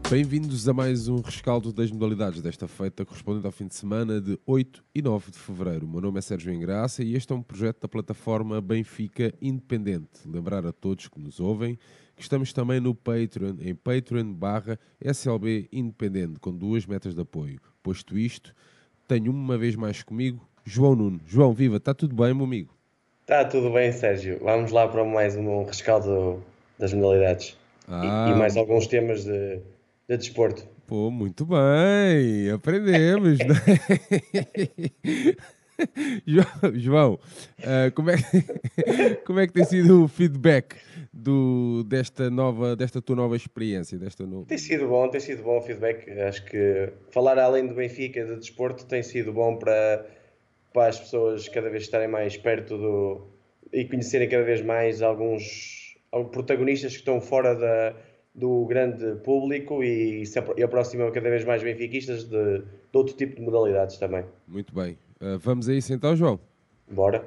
Bem-vindos a mais um rescaldo das modalidades desta feita, correspondente ao fim de semana de 8 e 9 de fevereiro. O meu nome é Sérgio Engraça e este é um projeto da plataforma Benfica Independente. Lembrar a todos que nos ouvem que estamos também no Patreon, em Patreon/SLB Independente, com 2 metas de apoio. Posto isto, tenho uma vez mais comigo João Nuno. João, viva, está tudo bem, meu amigo? Está tudo bem, Sérgio. Vamos lá para mais um rescaldo das modalidades e Ah, mais alguns temas de desporto. pô, muito bem, aprendemos, né? João, como é que tem sido o feedback desta tua nova experiência? Tem sido bom o feedback. Acho que falar além do Benfica, de desporto, tem sido bom para as pessoas cada vez estarem mais perto e conhecerem cada vez mais alguns protagonistas que estão fora do grande público e aproximam cada vez mais benfiquistas de outro tipo de modalidades também. Muito bem. Vamos a isso então, João? Bora?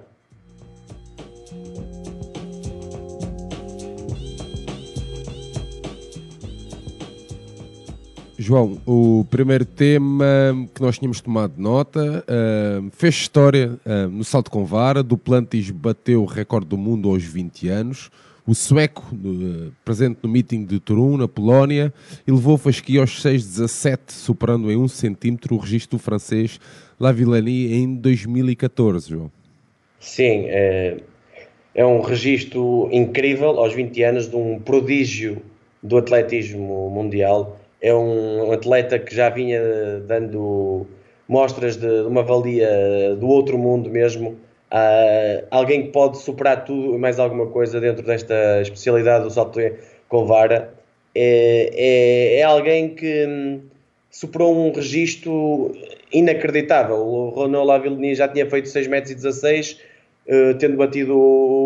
João, o primeiro tema que nós tínhamos tomado nota fez história no salto com vara. Duplantis bateu o recorde do mundo aos 20 anos. O sueco, presente no meeting de Turun, na Polónia, elevou o fasquia aos 6,17, superando em 1 centímetro o registro do francês Lavillenie em 2014, João. Sim, é um registro incrível aos 20 anos de um prodígio do atletismo mundial. É um atleta que já vinha dando mostras de uma valia do outro mundo mesmo. Alguém que pode superar tudo e mais alguma coisa dentro desta especialidade do salto com vara. É alguém que superou um registro inacreditável. O Renaud Lavillenie já tinha feito 6,16 m, tendo batido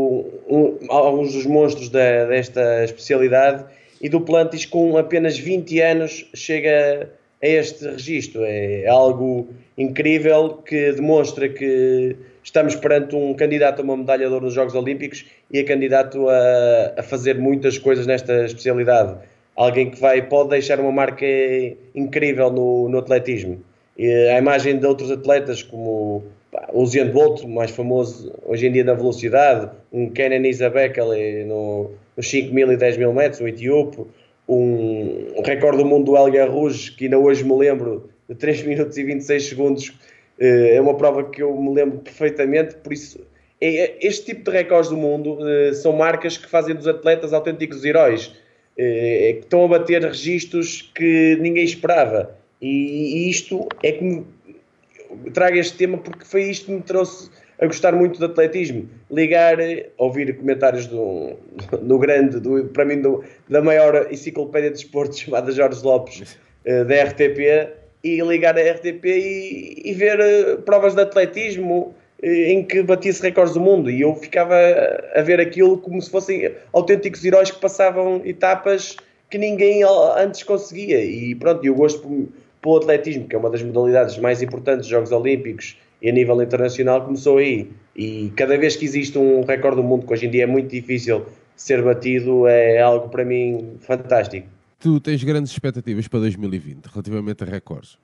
alguns dos monstros desta especialidade, e Duplantis com apenas 20 anos chega a este registro. É algo incrível que demonstra que estamos perante um candidato a uma medalha de ouro nos Jogos Olímpicos e é candidato a fazer muitas coisas nesta especialidade. Alguém que pode deixar uma marca incrível no atletismo. E a imagem de outros atletas como o Usain Bolt, mais famoso hoje em dia na velocidade, um Kenan Isabekele nos 5.000 e 10.000 metros, um etíope, um recorde do mundo do Elgar Rouge, que ainda hoje me lembro, de 3 minutos e 26 segundos, é uma prova que eu me lembro perfeitamente. Por isso, este tipo de recordes do mundo são marcas que fazem dos atletas autênticos heróis, que estão a bater registros que ninguém esperava. E isto é que me trago este tema porque foi isto que me trouxe a gostar muito de atletismo. Ouvir comentários do grande, para mim, da maior enciclopédia de desportos, chamada Jorge Lopes, da RTP, e ligar a RTP e ver provas de atletismo em que batia-se recordes do mundo, e eu ficava a ver aquilo como se fossem autênticos heróis que passavam etapas que ninguém antes conseguia. E pronto, eu gosto pelo atletismo, que é uma das modalidades mais importantes dos Jogos Olímpicos e a nível internacional, começou aí. E cada vez que existe um recorde do mundo, que hoje em dia é muito difícil ser batido, é algo para mim fantástico. Tu tens grandes expectativas para 2020 relativamente a recordes?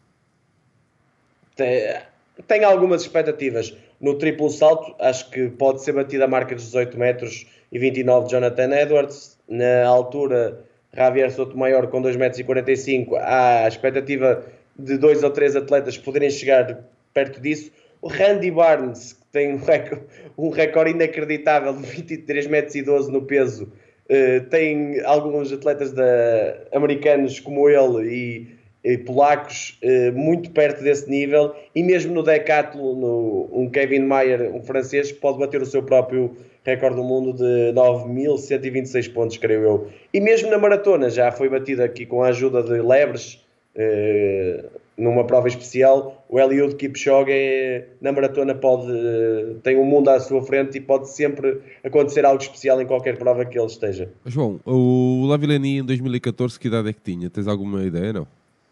Tenho algumas expectativas no triplo salto. Acho que pode ser batida a marca dos 18 metros e 29 de Jonathan Edwards. Na altura, Javier Sotomayor com 2,45 m. Há a expectativa de 2 ou 3 atletas poderem chegar perto disso. O Randy Barnes, que tem um recorde inacreditável de 23,12 m no peso. Tem alguns atletas americanos como ele e polacos muito perto desse nível, e mesmo no decathlon, um Kevin Mayer, um francês, pode bater o seu próprio recorde do mundo de 9.126 pontos, creio eu. E mesmo na maratona, já foi batida aqui com a ajuda de lebres, numa prova especial. O Eliud Kipchoge na maratona tem um mundo à sua frente e pode sempre acontecer algo especial em qualquer prova que ele esteja. João, o Lavillenie em 2014, que idade é que tinha? Tens alguma ideia, não?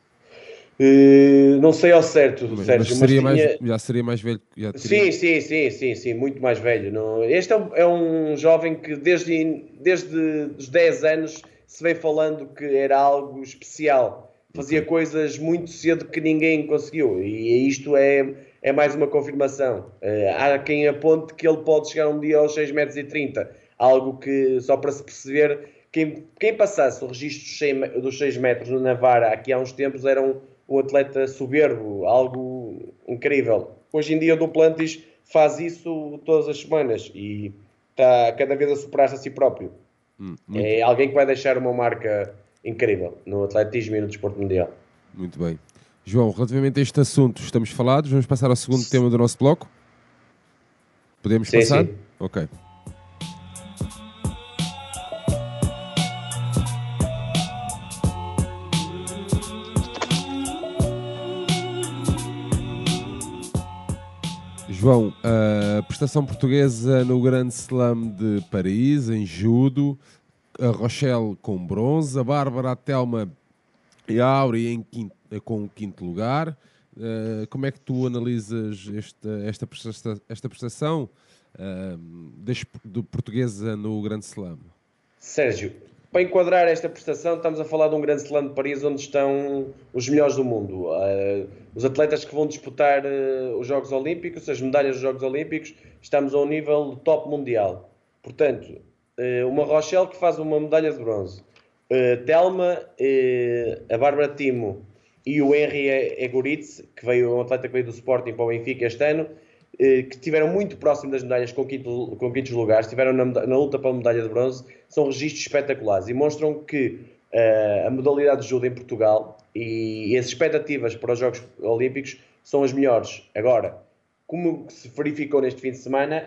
Não sei ao certo, Sérgio, mas já seria mais velho. Sim, muito mais velho. Este é um jovem que desde os 10 anos se vem falando que era algo especial. Fazia coisas muito cedo que ninguém conseguiu. E isto é mais uma confirmação. Há quem aponte que ele pode chegar um dia aos 6,30 m. Algo que, só para se perceber, quem passasse o registro dos 6 metros no Navarra aqui há uns tempos era um atleta soberbo, algo incrível. Hoje em dia o Duplantis faz isso todas as semanas e está cada vez a superar-se a si próprio. É alguém que vai deixar uma marca incrível no atletismo e no desporto mundial. Muito bem. João, relativamente a este assunto, estamos falados. Vamos passar ao segundo tema do nosso bloco? Podemos passar? Sim. Ok. João, a prestação portuguesa no Grande Slam de Paris, em judo, a Rochelle com bronze, a Bárbara, a Telma e a Áurea com o quinto lugar. Como é que tu analisas esta prestação do portuguesa no Grande Slam? Sérgio, para enquadrar esta prestação, estamos a falar de um Grande Slam de Paris onde estão os melhores do mundo. Os atletas que vão disputar os Jogos Olímpicos, as medalhas dos Jogos Olímpicos, estamos a um nível top mundial. Portanto, uma Rochelle que faz uma medalha de bronze, Telma, a Bárbara Timo e o Henry Egoritz, que veio, um atleta que veio do Sporting para o Benfica este ano, que estiveram muito próximo das medalhas com quintos lugares, estiveram na luta para a medalha de bronze, são registros espetaculares e mostram que a modalidade de judo em Portugal e as expectativas para os Jogos Olímpicos são as melhores. Agora, como se verificou neste fim de semana,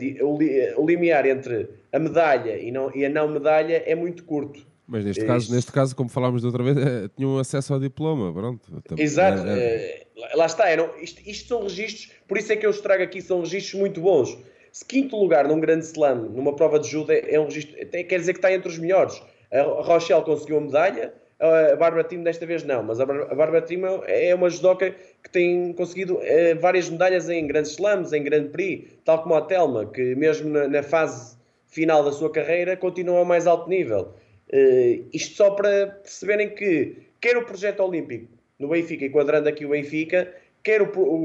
o limiar entre a medalha e a não medalha é muito curto. Mas neste caso, como falámos da outra vez, tinham acesso ao diploma, pronto. Exato, lá está, isto são registros, por isso é que eu os trago aqui, são registros muito bons. Se quinto lugar num grande slam, numa prova de judo, é um registro, quer dizer que está entre os melhores. A Rochelle conseguiu a medalha, a Bárbara Timo desta vez não, mas a Bárbara Timo é uma judoca que tem conseguido várias medalhas em grandes slams, em Grand Prix, tal como a Telma, que mesmo na fase final da sua carreira continua ao mais alto nível. Isto só para perceberem que quer o projeto olímpico no Benfica, enquadrando aqui o Benfica, quer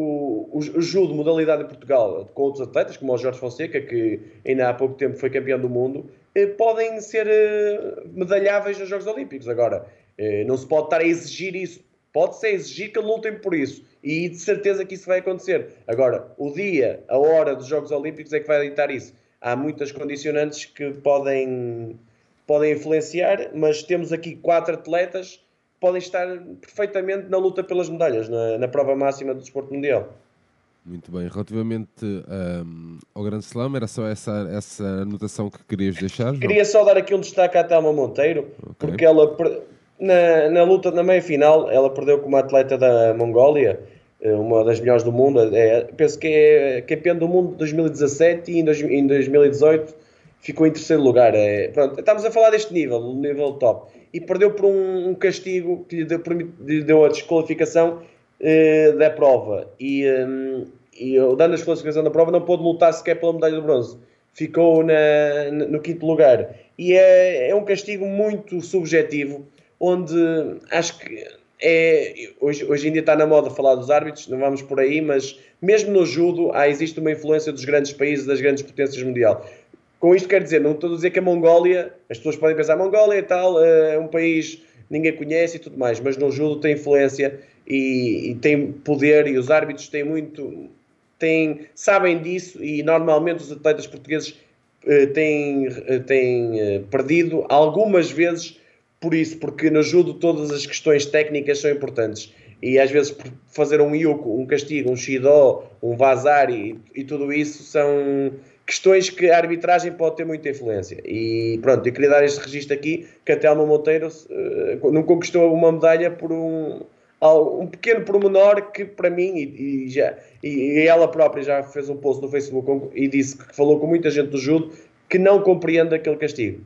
o judo modalidade em Portugal com outros atletas, como o Jorge Fonseca, que ainda há pouco tempo foi campeão do mundo, podem ser medalháveis nos Jogos Olímpicos. Agora, não se pode estar a exigir isso, pode-se exigir que lutem por isso, e de certeza que isso vai acontecer. Agora, o dia, a hora dos Jogos Olímpicos é que vai ditar isso. Há muitas condicionantes que podem influenciar, mas temos aqui 4 atletas que podem estar perfeitamente na luta pelas medalhas, na prova máxima do desporto mundial. Muito bem. Relativamente ao Grande Slam, era só essa anotação que querias deixar, João? Queria só dar aqui um destaque à Telma Monteiro, porque ela, na luta, na meia-final, ela perdeu com uma atleta da Mongólia, uma das melhores do mundo, penso que é campeã do mundo de 2017 e em 2018 ficou em terceiro lugar. Pronto, estamos a falar deste nível top. E perdeu por um castigo que lhe deu a desqualificação da prova. E dando a desqualificação da prova, não pôde lutar sequer pela medalha de bronze. Ficou no quinto lugar. E é um castigo muito subjetivo, onde acho que hoje em dia está na moda falar dos árbitros, não vamos por aí, mas mesmo no judo existe uma influência dos grandes países, das grandes potências mundial. Com isto quero dizer, não estou a dizer que a Mongólia, as pessoas podem pensar, Mongólia e tal, é um país que ninguém conhece e tudo mais, mas no judo tem influência e tem poder, e os árbitros sabem disso, e normalmente os atletas portugueses têm perdido algumas vezes por isso, porque no judo todas as questões técnicas são importantes. E às vezes fazer um yuko, um castigo, um shido, um vazari e tudo isso são questões que a arbitragem pode ter muita influência. E pronto, eu queria dar este registro aqui, que a Telma Monteiro não conquistou uma medalha por um pequeno pormenor que para mim, e ela própria já fez um post no Facebook e disse que falou com muita gente do judo que não compreende aquele castigo.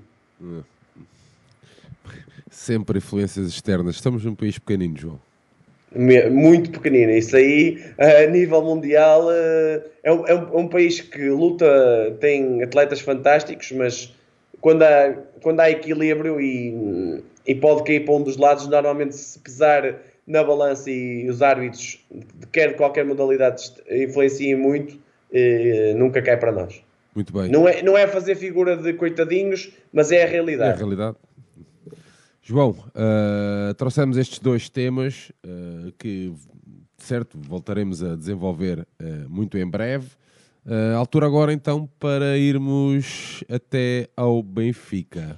Sempre influências externas. Estamos num país pequenino, João. Muito pequenino. Isso aí, a nível mundial, é um país que luta, tem atletas fantásticos, mas quando há equilíbrio e pode cair para um dos lados, normalmente se pesar na balança e os árbitros, quer de qualquer modalidade, influenciem muito, nunca cai para nós. Muito bem. Não é fazer figura de coitadinhos, mas é a realidade. É a realidade. João, trouxemos estes 2 temas que, certo, voltaremos a desenvolver muito em breve. Altura agora então para irmos até ao Benfica.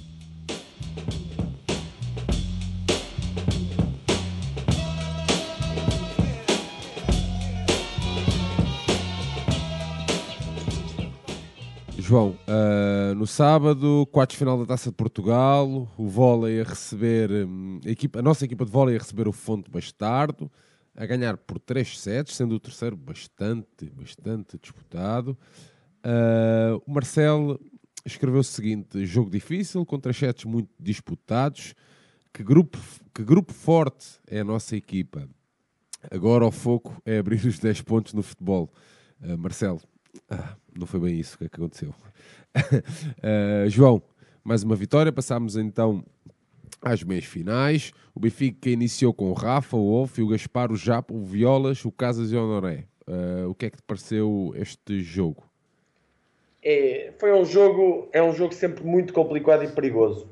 João, no sábado, quartos de final da Taça de Portugal, o vôlei a receber, a nossa equipa de vôlei a receber o Fonte Bastardo, a ganhar por 3 sets, sendo o terceiro bastante disputado. O Marcelo escreveu o seguinte: jogo difícil, com 3 sets muito disputados. Que grupo forte é a nossa equipa. Agora o foco é abrir os 10 pontos no futebol. Marcelo, não foi bem isso que aconteceu. João, mais uma vitória. Passámos então às meias finais. O Benfica iniciou com o Rafa, o Wolf, o Gaspar, o Japa, o Violas, o Casas e o Honoré. O que é que te pareceu este jogo? É um jogo sempre muito complicado e perigoso.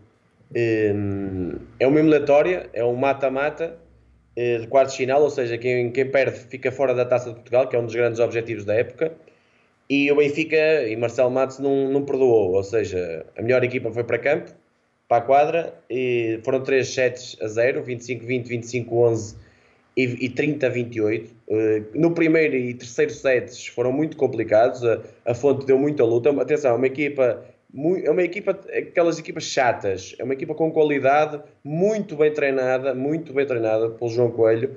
É uma eliminatória, é um mata-mata de quartos de final, ou seja, quem perde fica fora da Taça de Portugal, que é um dos grandes objetivos da época. E o Benfica e Marcelo Matos não perdoou, ou seja, a melhor equipa foi para campo, para a quadra, e foram 3 sets a 0, 25-20, 25-11 e 30-28. No primeiro e terceiro sets foram muito complicados, a Fonte deu muita luta. Atenção, é uma equipa, aquelas equipas chatas, é uma equipa com qualidade, muito bem treinada pelo João Coelho,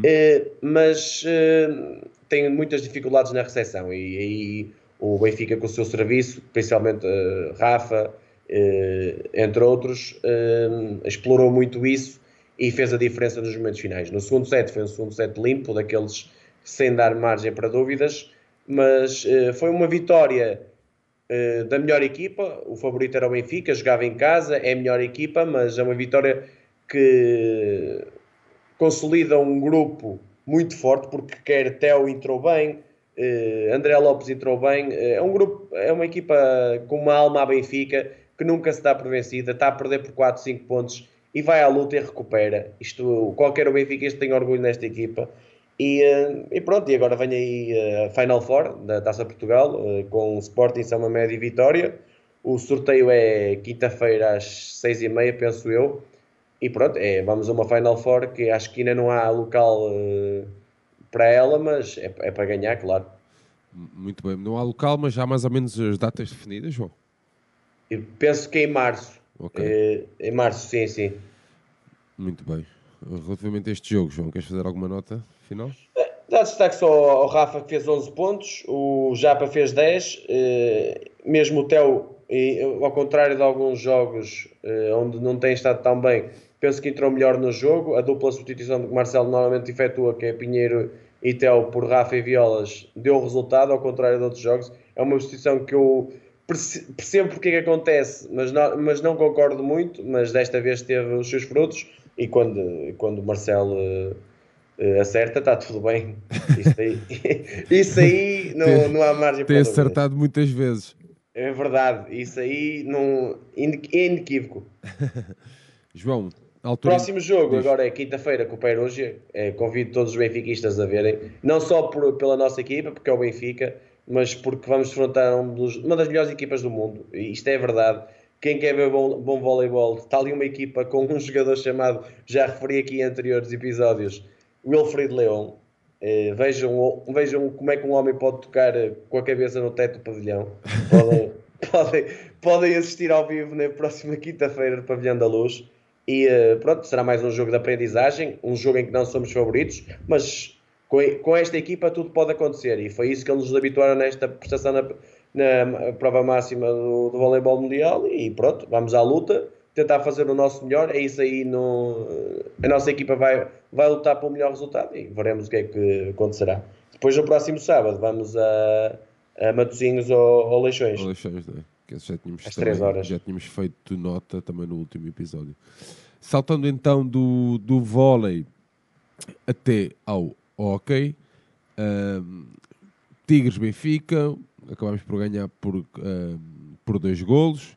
mas tem muitas dificuldades na recepção, e aí o Benfica com o seu serviço, principalmente Rafa, entre outros, explorou muito isso e fez a diferença nos momentos finais. No segundo set foi um segundo set limpo, daqueles sem dar margem para dúvidas, mas foi uma vitória da melhor equipa. O favorito era o Benfica, jogava em casa, é a melhor equipa, mas é uma vitória que consolida um grupo muito forte, porque quer Theo entrou bem, André Lopes entrou bem, é uma equipa com uma alma à Benfica, que nunca se dá por vencida, está a perder por 4, 5 pontos e vai à luta e recupera. Qualquer benfiquista tem orgulho nesta equipa. E pronto, e agora vem aí a Final Four da Taça Portugal, com o Sporting, São Mamede e Vitória. O sorteio é quinta-feira às 6h30, penso eu. E pronto, vamos a uma Final Four que acho que ainda não há local para ela, mas é para ganhar, claro. Muito bem, não há local, mas já há mais ou menos as datas definidas, João? Eu penso que é em março. Okay. Em março, sim. Muito bem. Relativamente a este jogo, João, queres fazer alguma nota final? Dá destaque só ao Rafa, que fez 11 pontos, o Japa fez 10, mesmo o Theo, ao contrário de alguns jogos onde não tem estado tão bem, penso que entrou melhor no jogo. A dupla substituição que o Marcelo normalmente efetua, que é Pinheiro e Theo por Rafa e Violas, deu resultado, ao contrário de outros jogos. É uma substituição que eu percebo porque é que acontece, mas não concordo muito, mas desta vez teve os seus frutos, e quando o Marcelo acerta, está tudo bem. Isso aí não há margem para ter acertado muitas vezes. É verdade, isso aí é inequívoco. João, próximo jogo agora é quinta-feira com o Perugia. Convido todos os benfiquistas a verem, não só pela nossa equipa, porque é o Benfica, mas porque vamos enfrentar uma das melhores equipas do mundo, e isto é verdade. Quem quer ver bom voleibol, está ali uma equipa com um jogador chamado, já referi aqui em anteriores episódios, Wilfried Leon. Vejam como é que um homem pode tocar com a cabeça no teto do pavilhão. Podem assistir ao vivo na próxima quinta-feira no Pavilhão da Luz. E pronto, será mais um jogo de aprendizagem, um jogo em que não somos favoritos, mas com esta equipa tudo pode acontecer, e foi isso que eles nos habituaram nesta prestação na prova máxima do voleibol mundial. E pronto, vamos à luta, tentar fazer o nosso melhor. É isso aí, a nossa equipa vai lutar pelo melhor resultado e veremos o que é que acontecerá. Depois, no próximo sábado, vamos a Matosinhos ou Leixões. que às 3 horas. já tínhamos feito nota também no último episódio. Saltando então do vôlei até ao hóquei, Tigres-Benfica, acabámos por ganhar por 2 golos.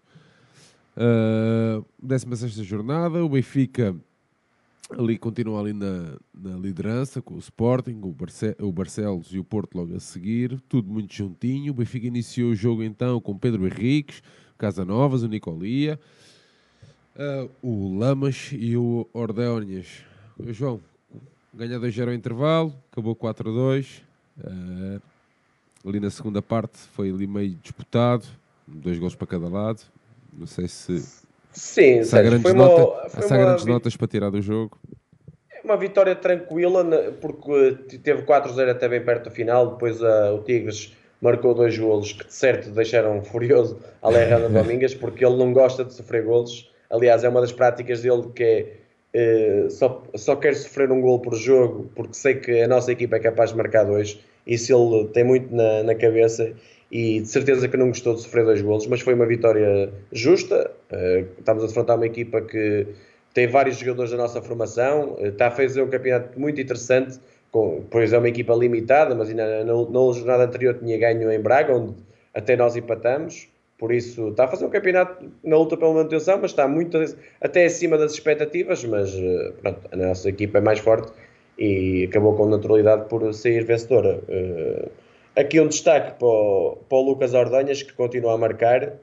16ª jornada, o Benfica ali continua ali na liderança com o Sporting, o Barcelos e o Porto logo a seguir, tudo muito juntinho. O Benfica iniciou o jogo então com Pedro Henriques, Casanovas, o Nicolia, o Lamas e o Ordóñez. João, ganha 2-0 ao intervalo, acabou 4-2. Ali na segunda parte foi ali meio disputado, 2 gols para cada lado. Não sei se há grandes notas para tirar do jogo. Uma vitória tranquila, porque teve 4-0 até bem perto do final. Depois o Tigres marcou 2 golos que de certo deixaram furioso Alejandro Domingues, porque ele não gosta de sofrer golos. Aliás, é uma das práticas dele que é só quer sofrer um golo por jogo, porque sei que a nossa equipa é capaz de marcar 2. Isso ele tem muito na cabeça. E de certeza que não gostou de sofrer 2 golos, mas foi uma vitória justa. Estamos a defrontar uma equipa que tem vários jogadores da nossa formação, está a fazer um campeonato muito interessante, pois é uma equipa limitada, mas ainda na jornada anterior tinha ganho em Braga, onde até nós empatamos, por isso está a fazer um campeonato na luta pela manutenção, mas está muito até acima das expectativas, mas pronto, a nossa equipa é mais forte e acabou com naturalidade por sair vencedora. Aqui um destaque para o Lucas Ordóñez, que continua a marcar.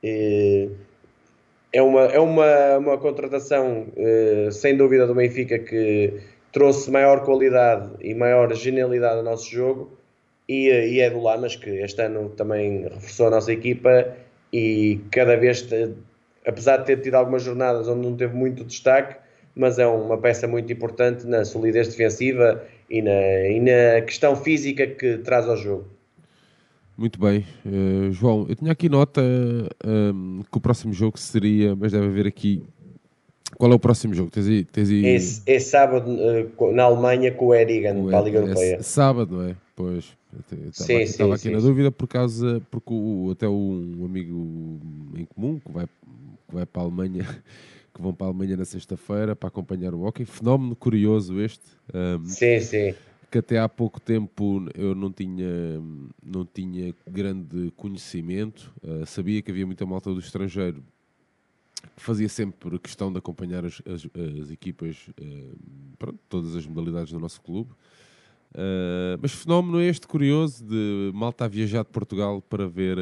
É uma contratação, sem dúvida, do Benfica, que trouxe maior qualidade e maior genialidade ao nosso jogo. E é do Lamas, que este ano também reforçou a nossa equipa e cada vez, apesar de ter tido algumas jornadas onde não teve muito destaque, mas é uma peça muito importante na solidez defensiva e na questão física que traz ao jogo. Muito bem. João, eu tinha aqui nota que o próximo jogo seria, mas deve haver aqui... Qual é o próximo jogo? Tens aí... É sábado na Alemanha com o Erigan para a Liga Europeia. Sábado, não é? Pois, estava aqui na dúvida porque até um amigo em comum que vai para a Alemanha, que vão para a Alemanha na sexta-feira para acompanhar o hóquei. Fenómeno curioso este. Sim. Que até há pouco tempo eu não tinha grande conhecimento. Sabia que havia muita malta do estrangeiro que fazia sempre questão de acompanhar as equipas, todas as modalidades do nosso clube. Mas fenómeno este curioso de malta a viajar de Portugal para ver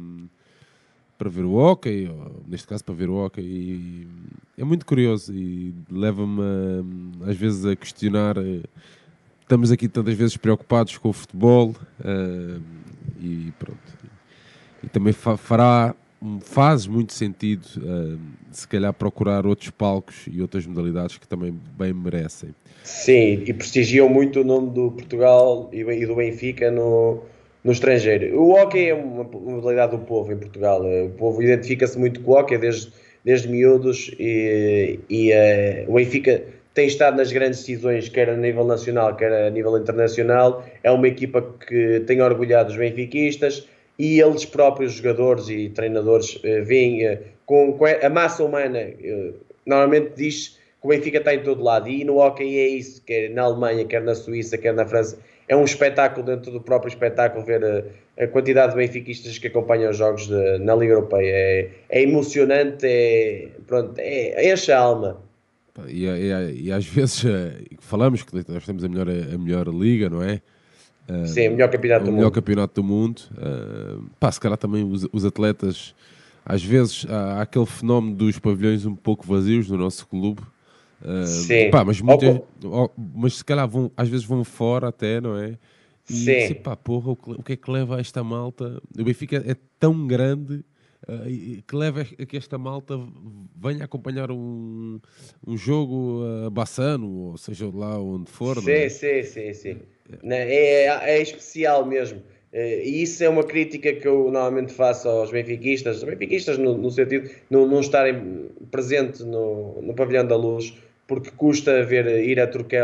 o hóquei, ou, neste caso para ver o hóquei, e é muito curioso e leva-me às vezes a questionar. Estamos aqui tantas vezes preocupados com o futebol e pronto. E também faz muito sentido se calhar procurar outros palcos e outras modalidades que também bem merecem. Sim, e prestigiam muito o nome do Portugal e do Benfica no estrangeiro. O hóquei é uma modalidade do povo em Portugal. O povo identifica-se muito com o hóquei desde miúdos e o Benfica tem estado nas grandes decisões, quer a nível nacional, quer a nível internacional. É uma equipa que tem orgulhado os benfiquistas e eles próprios, jogadores e treinadores, veem com a massa humana. Normalmente diz que o Benfica está em todo lado e no hóquei é isso, quer na Alemanha, quer na Suíça, quer na França. É um espetáculo dentro do próprio espetáculo ver a quantidade de benfiquistas que acompanham os jogos na Liga Europeia. É emocionante, enche a alma. E às vezes falamos que nós temos a melhor liga, não é? Sim, o melhor campeonato do mundo. O melhor campeonato do mundo. Se calhar também os atletas, às vezes há aquele fenómeno dos pavilhões um pouco vazios no nosso clube. Sim. Mas se calhar às vezes vão fora até, não é? E sim. O que é que leva a esta malta? O Benfica é tão grande que leva a que esta malta venha acompanhar um jogo a Bassano, ou seja, lá onde for. Sim, não é? Sim. É especial mesmo. E isso é uma crítica que eu normalmente faço aos benfiquistas no sentido de não estarem presentes no Pavilhão da Luz, porque custa ir a Turquel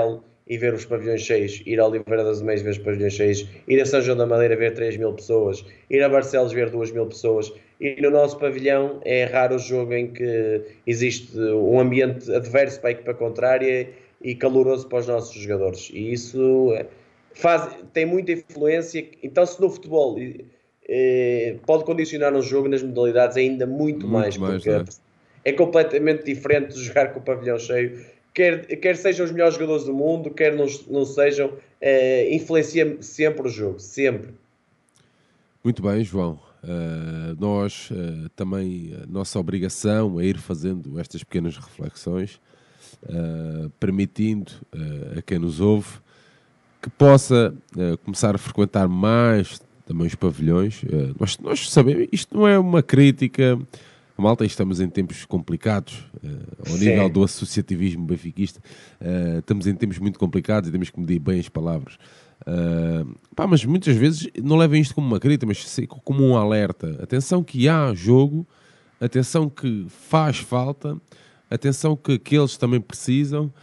e ver os pavilhões cheios, ir a Oliveira das Meias ver os pavilhões cheios, ir a São João da Madeira ver 3.000 pessoas, ir a Barcelos ver 2.000 pessoas, e no nosso pavilhão é raro o jogo em que existe um ambiente adverso para a equipa contrária e caloroso para os nossos jogadores, e isso tem muita influência. Então, se no futebol pode condicionar um jogo, nas modalidades ainda muito mais, porque é completamente diferente de jogar com o pavilhão cheio, quer sejam os melhores jogadores do mundo, quer não sejam, influencia sempre o jogo, sempre. Muito bem, João. Nós também, a nossa obrigação é ir fazendo estas pequenas reflexões, permitindo a quem nos ouve que possa começar a frequentar mais também os pavilhões. Nós sabemos, isto não é uma crítica, malta, estamos em tempos complicados, ao nível do associativismo benfiquista, estamos em tempos muito complicados e temos que medir bem as palavras. Mas muitas vezes não levem isto como uma crítica, mas como um alerta. Atenção que há jogo, atenção que faz falta, atenção que aqueles também precisam.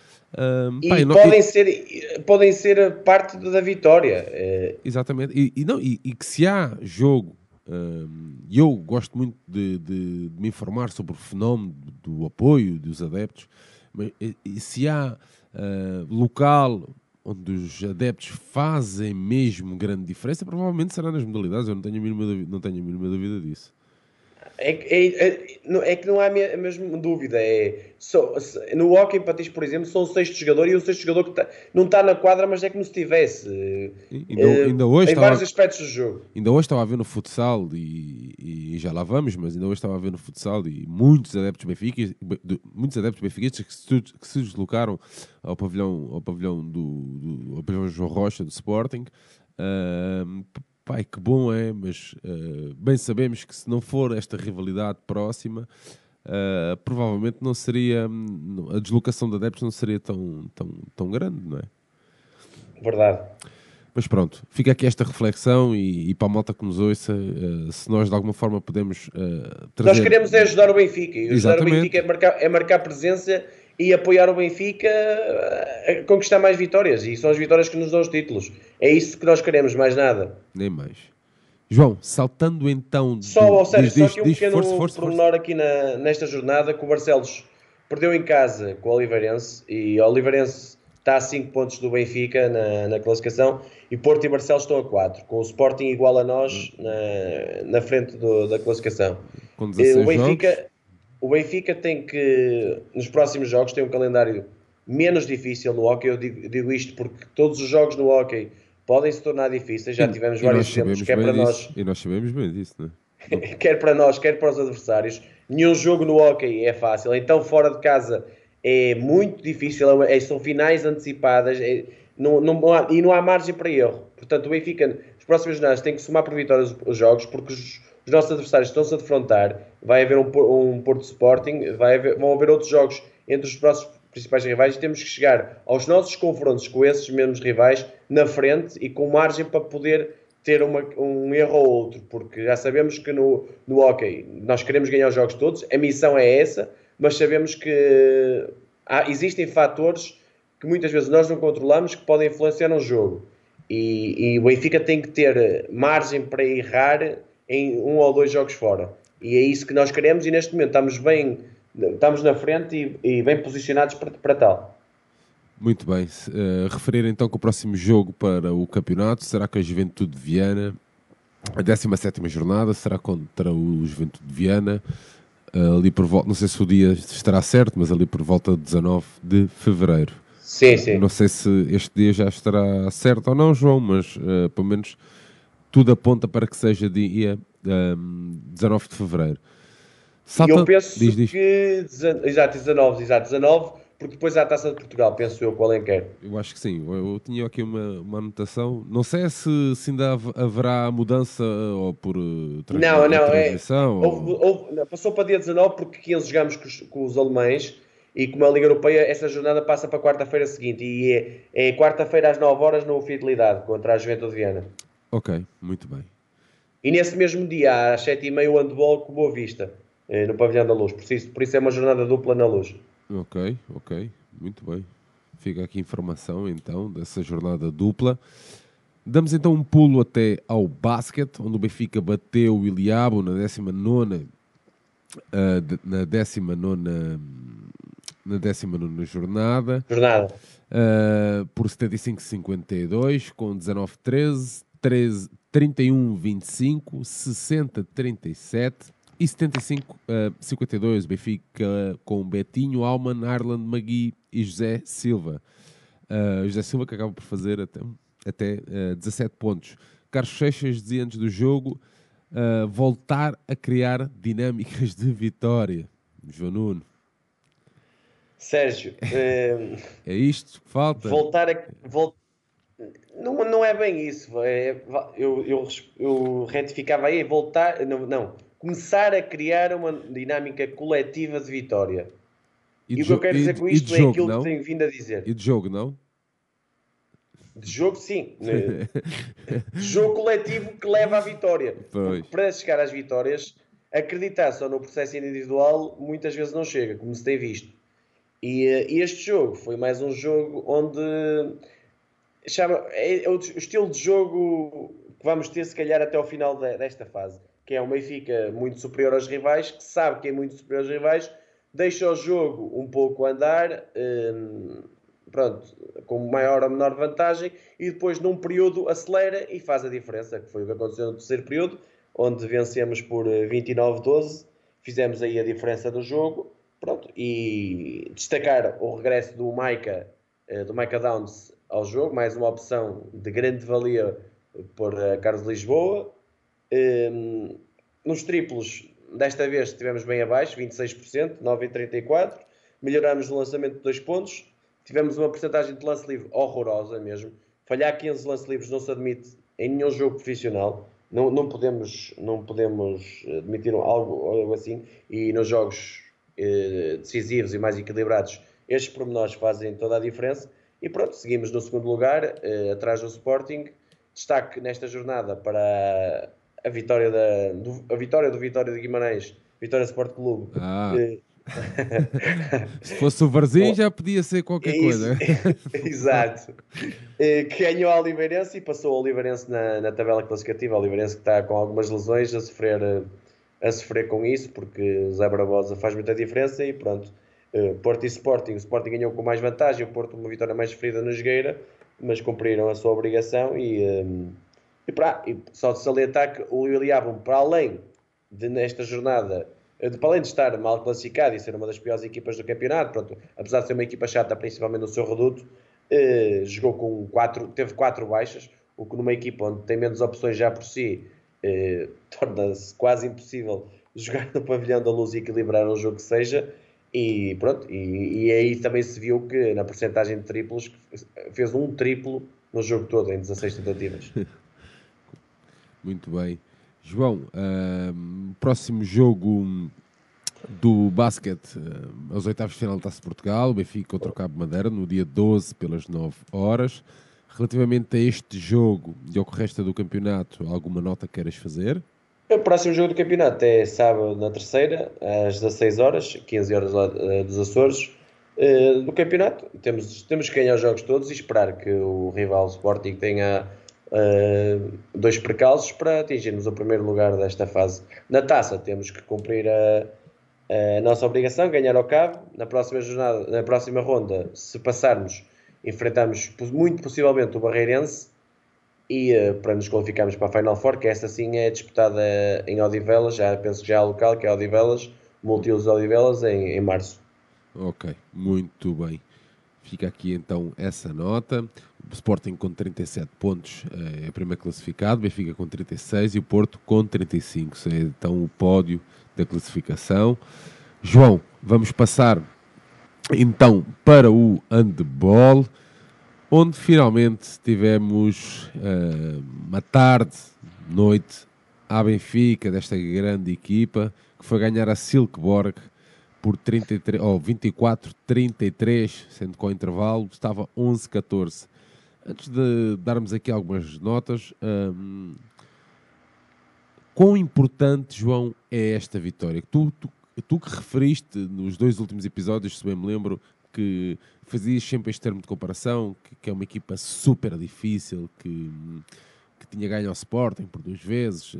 Podem ser parte da vitória. Exatamente. E que se há jogo, eu gosto muito de me informar sobre o fenómeno do apoio dos adeptos, mas e se há local onde os adeptos fazem mesmo grande diferença, provavelmente será nas modalidades. Eu não tenho a mínima dúvida disso. É que não há a mesma dúvida. No hóquei em patins, por exemplo, são o sexto jogador, e o sexto jogador que não está na quadra, mas é como se estivesse. Ainda hoje em vários aspectos do jogo. Ainda hoje estava a ver no futsal, e já lá vamos, mas ainda hoje estava a ver no futsal, e muitos adeptos benfiquistas que se deslocaram ao pavilhão João Rocha do Sporting. Que bom mas bem sabemos que se não for esta rivalidade próxima, provavelmente não seria, a deslocação de adeptos não seria tão grande, não é? Verdade. Mas pronto, fica aqui esta reflexão, e para a malta que nos ouça, se nós de alguma forma podemos trazer... Nós queremos ajudar o Benfica, e ajudar o Benfica é marcar presença e apoiar o Benfica a conquistar mais vitórias, e são as vitórias que nos dão os títulos. É isso que nós queremos, mais nada. Nem mais. João, saltando então... Só aqui um pequeno pormenor aqui nesta jornada, que o Barcelos perdeu em casa com o Oliveirense, e o Oliveirense está a 5 pontos do Benfica na classificação, e Porto e Barcelos estão a 4, com o Sporting igual a nós na frente da classificação. Com 16 O Benfica tem que, nos próximos jogos, tem um calendário menos difícil no hóquei. Eu digo isto porque todos os jogos no hóquei podem se tornar difíceis. Já tivemos vários exemplos, quer para nós... E nós sabemos bem disso, não é? Quer para nós, quer para os adversários. Nenhum jogo no hóquei é fácil. Então, fora de casa, é muito difícil. São finais antecipadas. Não há margem para erro. Portanto, o Benfica, nos próximos jornadas, tem que somar por vitórias os jogos, porque os nossos adversários estão-se a defrontar. Vai haver um Porto Sporting, vão haver outros jogos entre os principais rivais, e temos que chegar aos nossos confrontos com esses mesmos rivais na frente e com margem para poder ter um erro ou outro, porque já sabemos que no hóquei nós queremos ganhar os jogos todos, a missão é essa, mas sabemos que existem fatores que muitas vezes nós não controlamos, que podem influenciar no jogo, e o Benfica tem que ter margem para errar em 1 ou 2 jogos fora, e é isso que nós queremos, e neste momento estamos na frente e bem posicionados para tal. Muito bem. Referir então que o próximo jogo para o campeonato será com a Juventude de Viana, a 17ª jornada será contra o Juventude de Viana, ali por volta, não sei se o dia estará certo, mas ali por volta de 19 de fevereiro. Sim. Não sei se este dia já estará certo ou não, João, mas pelo menos tudo aponta para que seja dia 19 de fevereiro. E eu penso que... Exato, 19, porque depois há a Taça de Portugal, penso eu, com o Alenquer. Eu acho que sim. Eu tinha aqui uma anotação. Não sei se ainda haverá mudança ou por transmissão. Passou para dia 19 porque 15 jogamos com os alemães, e como a Liga Europeia, essa jornada passa para quarta-feira seguinte, e é quarta-feira às 9 horas no Fidelidade, contra a Juventude de Viana. Ok, muito bem. E nesse mesmo dia, às 7h30, o handball com Boa Vista, no Pavilhão da Luz. Por isso é uma jornada dupla na Luz. Ok, muito bem. Fica aqui informação, então, dessa jornada dupla. Damos então um pulo até ao basquete, onde o Benfica bateu o Iliabo na 19ª jornada. Por 75-52, com 19-13, 31-25, 60-37 e 75-52. Benfica com Betinho, Alman, Arland, Magui e José Silva. José Silva que acaba por fazer até 17 pontos. Carlos Seixas dizia antes do jogo voltar a criar dinâmicas de vitória. João Nuno. Sérgio, é isto que falta? Não é bem isso. Eu retificava aí, voltar. Não. Começar a criar uma dinâmica coletiva de vitória. E o que eu quero dizer com isto é aquilo que tenho vindo a dizer. E de jogo, não? De jogo, sim. De jogo coletivo que leva à vitória. Porque para chegar às vitórias, acreditar só no processo individual muitas vezes não chega, como se tem visto. E este jogo foi mais um jogo onde é o estilo de jogo que vamos ter se calhar até ao final desta fase, que é um Benfica muito superior aos rivais, que sabe que é muito superior aos rivais, deixa o jogo um pouco andar, pronto, com maior ou menor vantagem, e depois num período acelera e faz a diferença, que foi o que aconteceu no terceiro período, onde vencemos por 29-12, fizemos aí a diferença do jogo, pronto, e destacar o regresso do Micah Downs ao jogo, mais uma opção de grande valia por Carlos Lisboa. Nos triplos, desta vez estivemos bem abaixo, 26%, 9,34%. Melhoramos no lançamento de 2 pontos. Tivemos uma porcentagem de lance livre horrorosa mesmo. Falhar 15 lance livres não se admite em nenhum jogo profissional. Não podemos admitir algo assim. E nos jogos decisivos e mais equilibrados, estes pormenores fazem toda a diferença. E pronto, seguimos no segundo lugar, atrás do Sporting. Destaque nesta jornada para a vitória do Vitória de Guimarães, Vitória Sport Clube. Se fosse o Varzim já podia ser qualquer coisa. Exato. Que ganhou a Oliveirense e passou o Oliveirense na tabela classificativa. O Oliveirense que está com algumas lesões a sofrer com isso, porque o Zé Barbosa faz muita diferença e pronto. Porto e Sporting. O Sporting ganhou com mais vantagem, o Porto uma vitória mais sofrida no Jogueira, mas cumpriram a sua obrigação e só de salientar que o Iliabum, para além de nesta jornada, para além de estar mal classificado e ser uma das piores equipas do campeonato, pronto, apesar de ser uma equipa chata, principalmente no seu reduto, jogou teve 4 baixas, o que numa equipa onde tem menos opções já por si, torna-se quase impossível jogar no pavilhão da Luz e equilibrar um jogo que seja. E pronto, e aí também se viu que na porcentagem de triplos fez um triplo no jogo todo, em 16 tentativas. Muito bem. João, próximo jogo do basquete, aos oitavos de final da Taça de Portugal, o Benfica contra o Cabo Madeira, no dia 12, pelas 9 horas. Relativamente a este jogo e ao resto do campeonato, alguma nota queiras fazer? O próximo jogo do campeonato é sábado na terceira, às 16 horas, 15 horas lá dos Açores. Do campeonato, temos que ganhar os jogos todos e esperar que o rival Sporting tenha 2 percalços para atingirmos o primeiro lugar desta fase. Na taça temos que cumprir a nossa obrigação, ganhar ao Cabo. Na próxima ronda, se passarmos, enfrentamos muito possivelmente o Barreirense. E para nos qualificarmos para a Final Four, que essa sim é disputada em Odivelas, penso que já há local, que é Odivelas, Multiusos Odivelas, em março. Ok, muito bem. Fica aqui então essa nota. O Sporting com 37 pontos é primeiro classificado, Benfica com 36 e o Porto com 35. É então o pódio da classificação. João, vamos passar então para o handball, onde finalmente tivemos uma tarde, noite, à Benfica, desta grande equipa, que foi ganhar a Silkeborg por 24-33, sendo que ao intervalo estava 11-14. Antes de darmos aqui algumas notas, quão importante, João, é esta vitória? Tu que referiste nos 2 últimos episódios, se bem me lembro, que fazias sempre este termo de comparação, que é uma equipa super difícil, que tinha ganho ao Sporting por 2 vezes.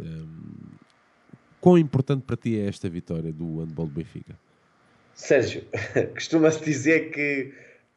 Quão importante para ti é esta vitória do handball do Benfica? Sérgio, costuma-se dizer que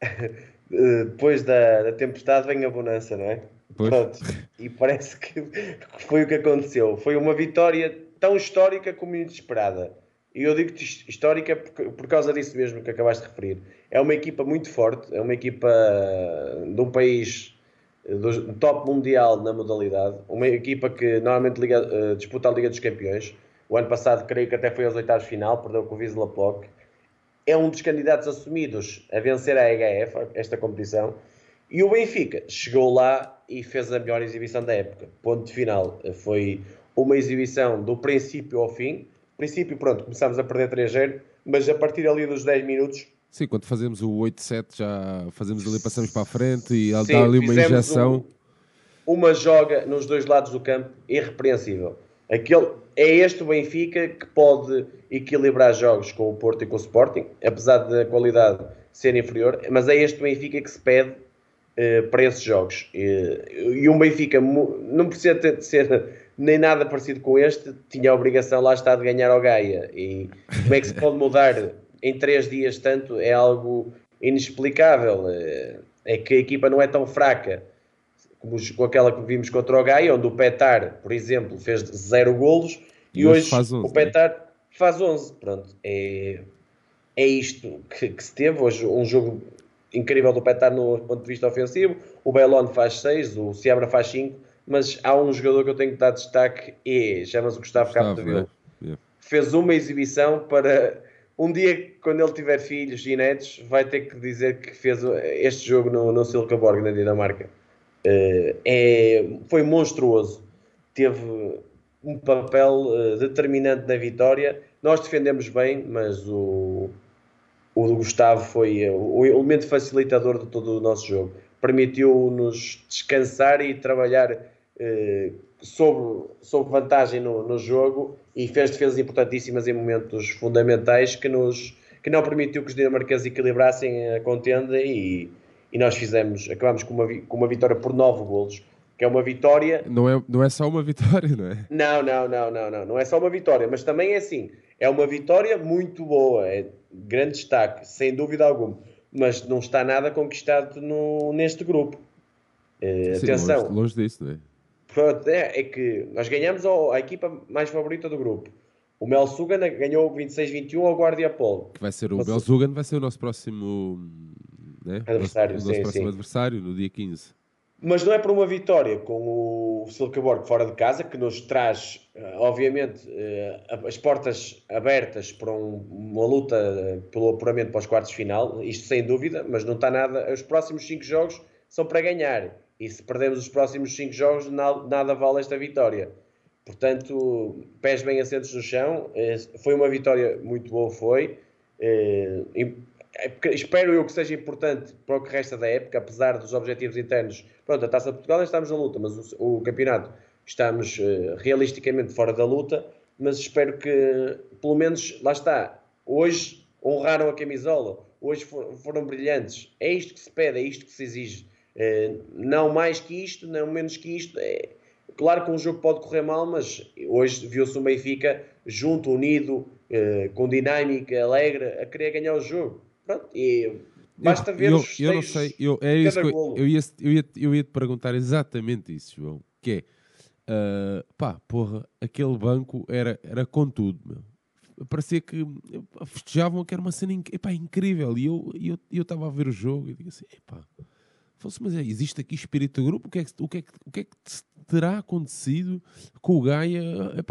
depois da tempestade vem a bonança, não é? Pois? Pronto. E parece que foi o que aconteceu. Foi uma vitória tão histórica como inesperada. E eu digo histórica por causa disso mesmo que acabaste de referir. É uma equipa muito forte, é uma equipa de um país do top mundial na modalidade, uma equipa que normalmente disputa a Liga dos Campeões. O ano passado, creio que até foi aos oitavos de final, perdeu com o Wisla Plock. É um dos candidatos assumidos a vencer a EHF, esta competição, e o Benfica chegou lá e fez a melhor exibição da época. Ponto final. Foi uma exibição do princípio ao fim. Princípio, pronto, começámos a perder 3-0, mas a partir ali dos 10 minutos... Sim, quando fazemos o 8-7 já fazemos ali, passamos para a frente e sim, dá ali uma injeção. Uma joga nos dois lados do campo irrepreensível. É este o Benfica que pode equilibrar jogos com o Porto e com o Sporting, apesar da qualidade ser inferior, mas é este o Benfica que se pede para esses jogos. E um Benfica não precisa de ser nem nada parecido com este, tinha a obrigação lá está de ganhar ao Gaia. E como é que se pode mudar em 3 dias tanto? É algo inexplicável. É que a equipa não é tão fraca com aquela que vimos contra o Gaia, onde o Petar, por exemplo, fez 0 golos e hoje faz 11, o Petar faz 11. Pronto, é isto que se teve. Hoje um jogo incrível do Petar no ponto de vista ofensivo. O Belon faz 6, o Seabra faz 5, mas há um jogador que eu tenho que dar destaque e chama-se Gustavo Capdeville. Fez uma exibição para... Um dia, quando ele tiver filhos e netos, vai ter que dizer que fez este jogo no Silkeborg, na Dinamarca. Foi monstruoso, teve um papel determinante na vitória. Nós defendemos bem, mas o Gustavo foi o elemento facilitador de todo o nosso jogo. Permitiu-nos descansar e trabalhar sob vantagem no jogo e fez defesas importantíssimas em momentos fundamentais que não permitiu que os dinamarqueses equilibrassem a contenda e nós acabámos com uma vitória por 9 golos, que é uma vitória... Não é só uma vitória, não é? Não é só uma vitória, mas também é assim, é uma vitória muito boa, é grande destaque, sem dúvida alguma, mas não está nada conquistado neste grupo. Sim, atenção. Longe disso, não é? Pronto, é que nós ganhamos a equipa mais favorita do grupo. O Melsungen ganhou 26-21 ao Guardia Polo. Que vai ser o Melsungen, vai ser o nosso próximo... Né? Adversário, o nosso próximo adversário no dia 15. Mas não é por uma vitória com o Silkeborg fora de casa que nos traz, obviamente, as portas abertas para uma luta pelo apuramento para os quartos de final, isto sem dúvida, mas não está nada. Os próximos 5 jogos são para ganhar, e se perdemos os próximos 5 jogos, nada vale esta vitória. Portanto, pés bem assentos no chão, foi uma vitória muito boa, foi. Espero eu que seja importante para o que resta da época, apesar dos objetivos internos. Pronto, a Taça de Portugal estamos na luta, mas o campeonato estamos realisticamente fora da luta, mas espero que, pelo menos, lá está, hoje honraram a camisola, hoje foram brilhantes, é isto que se pede, é isto que se exige, não mais que isto, não menos que isto. Claro que um jogo pode correr mal, mas hoje viu-se o Benfica junto, unido, com dinâmica, alegre, a querer ganhar o jogo. Pronto, e basta ver os eu não sei, é isso que eu ia te perguntar exatamente isso, João, que é aquele banco era com tudo, meu. Parecia que festejavam que era uma cena incrível, e eu estava a ver o jogo e digo assim, mas existe aqui espírito de grupo? O que é que terá acontecido com o Gaia?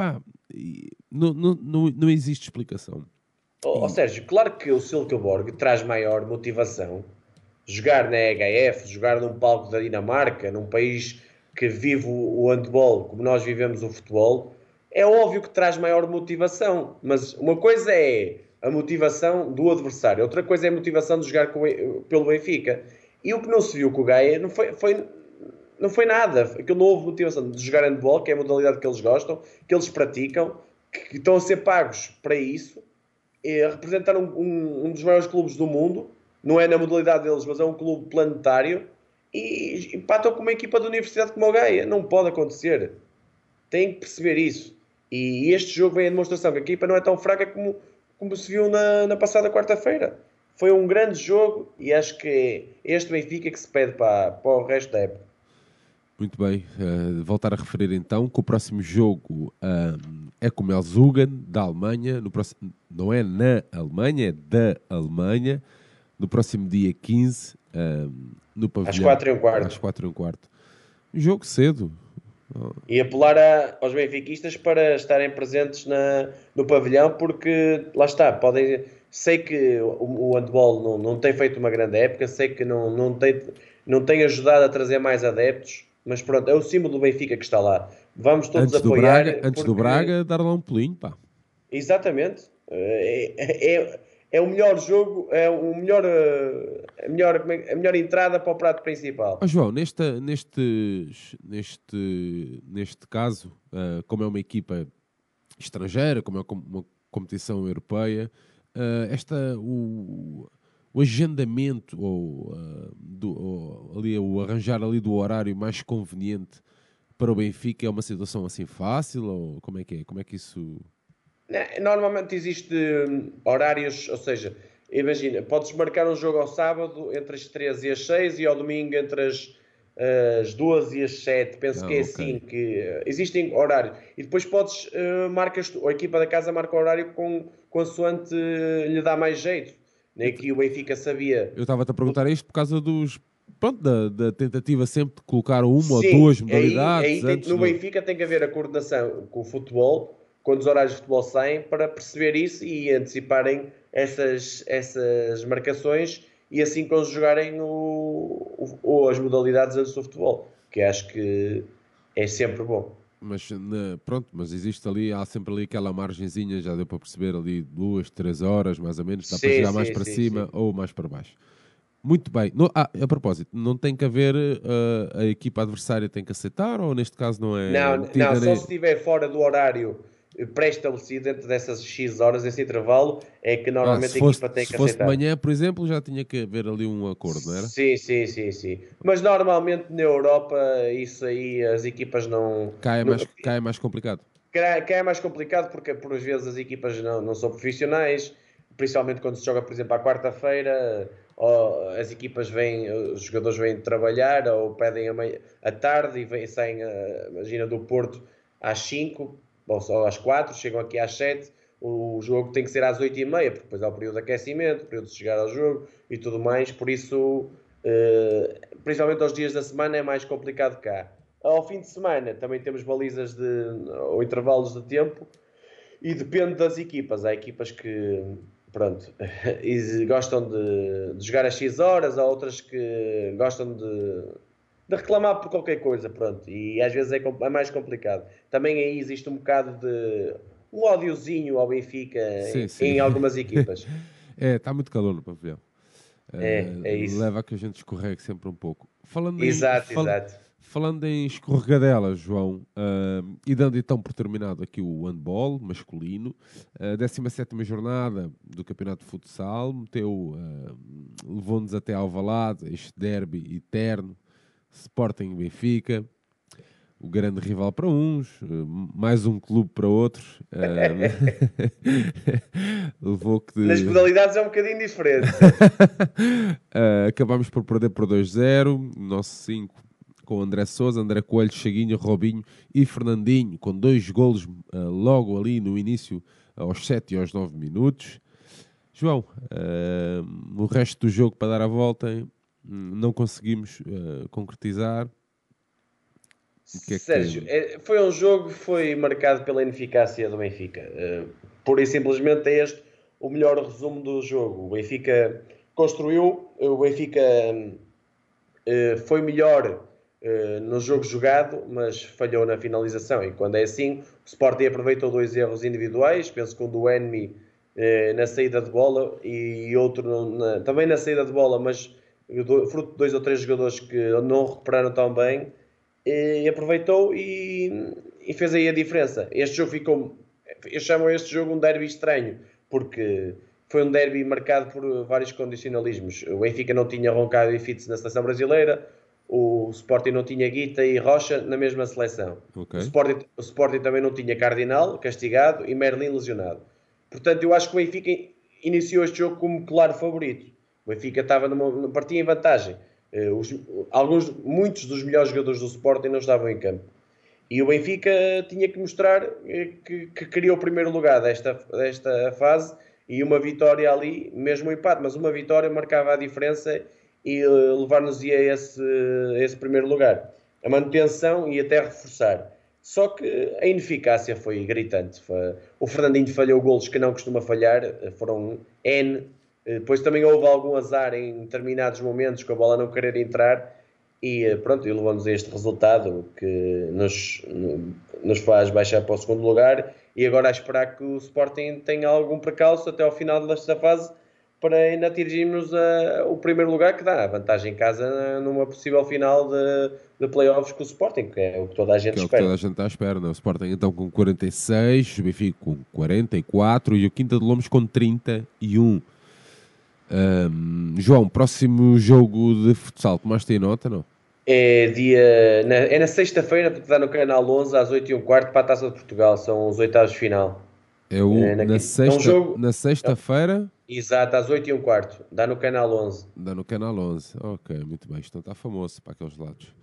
Não existe explicação. Sérgio, claro que o Silkeborg traz maior motivação. Jogar na EHF, jogar num palco da Dinamarca, num país que vive o handball como nós vivemos o futebol, é óbvio que traz maior motivação. Mas uma coisa é a motivação do adversário, outra coisa é a motivação de jogar pelo Benfica. E o que não se viu com o Gaia não foi nada. Aquilo não houve motivação de jogar handball, que é a modalidade que eles gostam, que eles praticam, que estão a ser pagos para isso. Representar um dos maiores clubes do mundo não é na modalidade deles, mas é um clube planetário, e empatam com uma equipa da universidade como o Gaia. Não pode acontecer. Tem que perceber isso. E este jogo vem a demonstração que a equipa não é tão fraca como se viu na passada quarta-feira. Foi um grande jogo e acho que é este Benfica que se pede para o resto da época. Muito bem, voltar a referir então que o próximo jogo é com o Melzugan, da Alemanha, não é na Alemanha, é da Alemanha, no próximo dia 15, no Às pavilhão, 4h15. às 4h15. Jogo cedo. E apelar aos benfiquistas para estarem presentes no pavilhão, porque lá está, sei que o handball não tem feito uma grande época, sei que não tem ajudado a trazer mais adeptos, mas pronto, é o símbolo do Benfica que está lá. Vamos todos apoiar, Antes do porque Braga, dar lá um pulinho, pá. exatamente. É o melhor jogo, é o melhor, a melhor entrada para o prato principal. João, neste caso, como é uma equipa estrangeira, como é uma competição europeia, o agendamento ali, o arranjar ali do horário mais conveniente para o Benfica é uma situação assim fácil, ou como é que é? Como é que isso... Normalmente existe horários, ou seja, imagina, podes marcar um jogo ao sábado entre as 3 e as 6 e ao domingo entre as 2 e as 7. Penso que é assim ok. que existem horários. E depois a equipa da casa marca o horário consoante lhe dá mais jeito. Nem que o Benfica sabia. Eu estava-te a perguntar isto por causa pronto, da tentativa sempre de colocar uma ou Sim, duas modalidades antes no do... Benfica tem que haver a coordenação com o futebol, quando os horários de futebol saem, para perceber isso e anteciparem essas marcações e assim conjugarem as modalidades antes do futebol, que acho que é sempre bom. Mas, pronto, mas existe ali, há sempre ali aquela margenzinha, já deu para perceber ali 2, 3 horas, mais ou menos, dá para Sim, jogar mais sim, para sim, cima sim. ou mais para baixo. Muito bem. A propósito, não tem que haver, a equipa adversária tem que aceitar, ou neste caso não é Não, metida só nem... se estiver fora do horário pré-estabelecido, dentro dessas X horas, esse intervalo, é que Se normalmente a fosse, equipa tem se que fosse de aceitar. manhã, por exemplo, já tinha que haver ali um acordo, não era? Sim, sim, sim, sim. Mas normalmente na Europa isso aí as equipas não. Cá é mais complicado. Que é mais complicado porque por vezes as equipas não são profissionais, principalmente quando se joga, por exemplo, à quarta-feira, ou as equipas vêm, os jogadores vêm trabalhar ou pedem à tarde e saem, imagina, do Porto às 5 ou só às 4, chegam aqui às 7. O jogo tem que ser às 8h30, porque depois há o período de aquecimento, o período de chegar ao jogo e tudo mais, por isso, principalmente aos dias da semana, é mais complicado cá. Ao fim de semana também temos balizas ou intervalos de tempo e depende das equipas. Há equipas que, pronto, gostam de jogar às X horas, há outras que gostam de reclamar por qualquer coisa, pronto. E às vezes é mais complicado. Também aí existe um bocado de um ódiozinho ao Benfica Sim, sim. em algumas equipas. Está muito calor no pavilhão. É isso. Leva a que a gente escorregue sempre um pouco. Exato, exato. Falando em escorregadelas, João, e dando então por terminado aqui o handball masculino, a 17ª jornada do Campeonato de Futsal levou-nos até Alvalade, este derby eterno, Sporting Benfica, o grande rival para uns, mais um clube para outros. Levou que Nas de... modalidades é um bocadinho diferente. acabámos por perder por 2-0. Nosso 5 com André Sousa, André Coelho, Chaguinho, Robinho e Fernandinho, com 2 golos logo ali no início, aos 7 e aos 9 minutos. João, o resto do jogo para dar a volta não conseguimos concretizar. O que é que... Sérgio, foi um jogo que foi marcado pela ineficácia do Benfica. Pura e simplesmente é este o melhor resumo do jogo. O Benfica construiu, o Benfica foi melhor no jogo jogado, mas falhou na finalização. E quando é assim, o Sporting aproveitou 2 erros individuais, penso que um do Enemy na saída de bola e outro também na saída de bola, mas fruto de 2 ou 3 jogadores que não recuperaram tão bem, e aproveitou e fez aí a diferença. Este jogo ficou. Eu chamo este jogo um derby estranho, porque foi um derby marcado por vários condicionalismos. O Benfica não tinha Roncado e Fitz na seleção brasileira, o Sporting não tinha Guita e Rocha na mesma seleção. Ok. O Sporting também não tinha Cardinal, castigado, e Merlin lesionado. Portanto, eu acho que o Benfica iniciou este jogo como claro favorito. O Benfica estava partia em vantagem. Muitos dos melhores jogadores do Sporting não estavam em campo. E o Benfica tinha que mostrar que queria o primeiro lugar desta fase, e uma vitória ali, mesmo um empate, mas uma vitória marcava a diferença e levar-nos-ia a esse primeiro lugar. A manutenção e até reforçar. Só que a ineficácia foi gritante. O Fernandinho falhou golos que não costuma falhar, foram N. Depois também houve algum azar em determinados momentos, com a bola não querer entrar, e pronto, e levamos a este resultado que nos faz baixar para o segundo lugar, e agora a esperar que o Sporting tenha algum precalço até ao final desta fase para ainda atingirmos o primeiro lugar, que dá a vantagem em casa numa possível final de playoffs com o Sporting, que é o que toda a gente Que é o que espera. toda a gente está à espera, não? O Sporting então com 46, o Benfica com 44 e o Quinta de Lomos com 31. João, próximo jogo de futsal, tomaste aí nota, não? É na sexta-feira, porque dá no Canal 11 às 8h15 para a Taça de Portugal, são os oitavos de final. Na sexta-feira? Exato, às 8h15, dá no Canal 11. Dá no Canal 11, ok, muito bem, isto não está famoso para aqueles lados.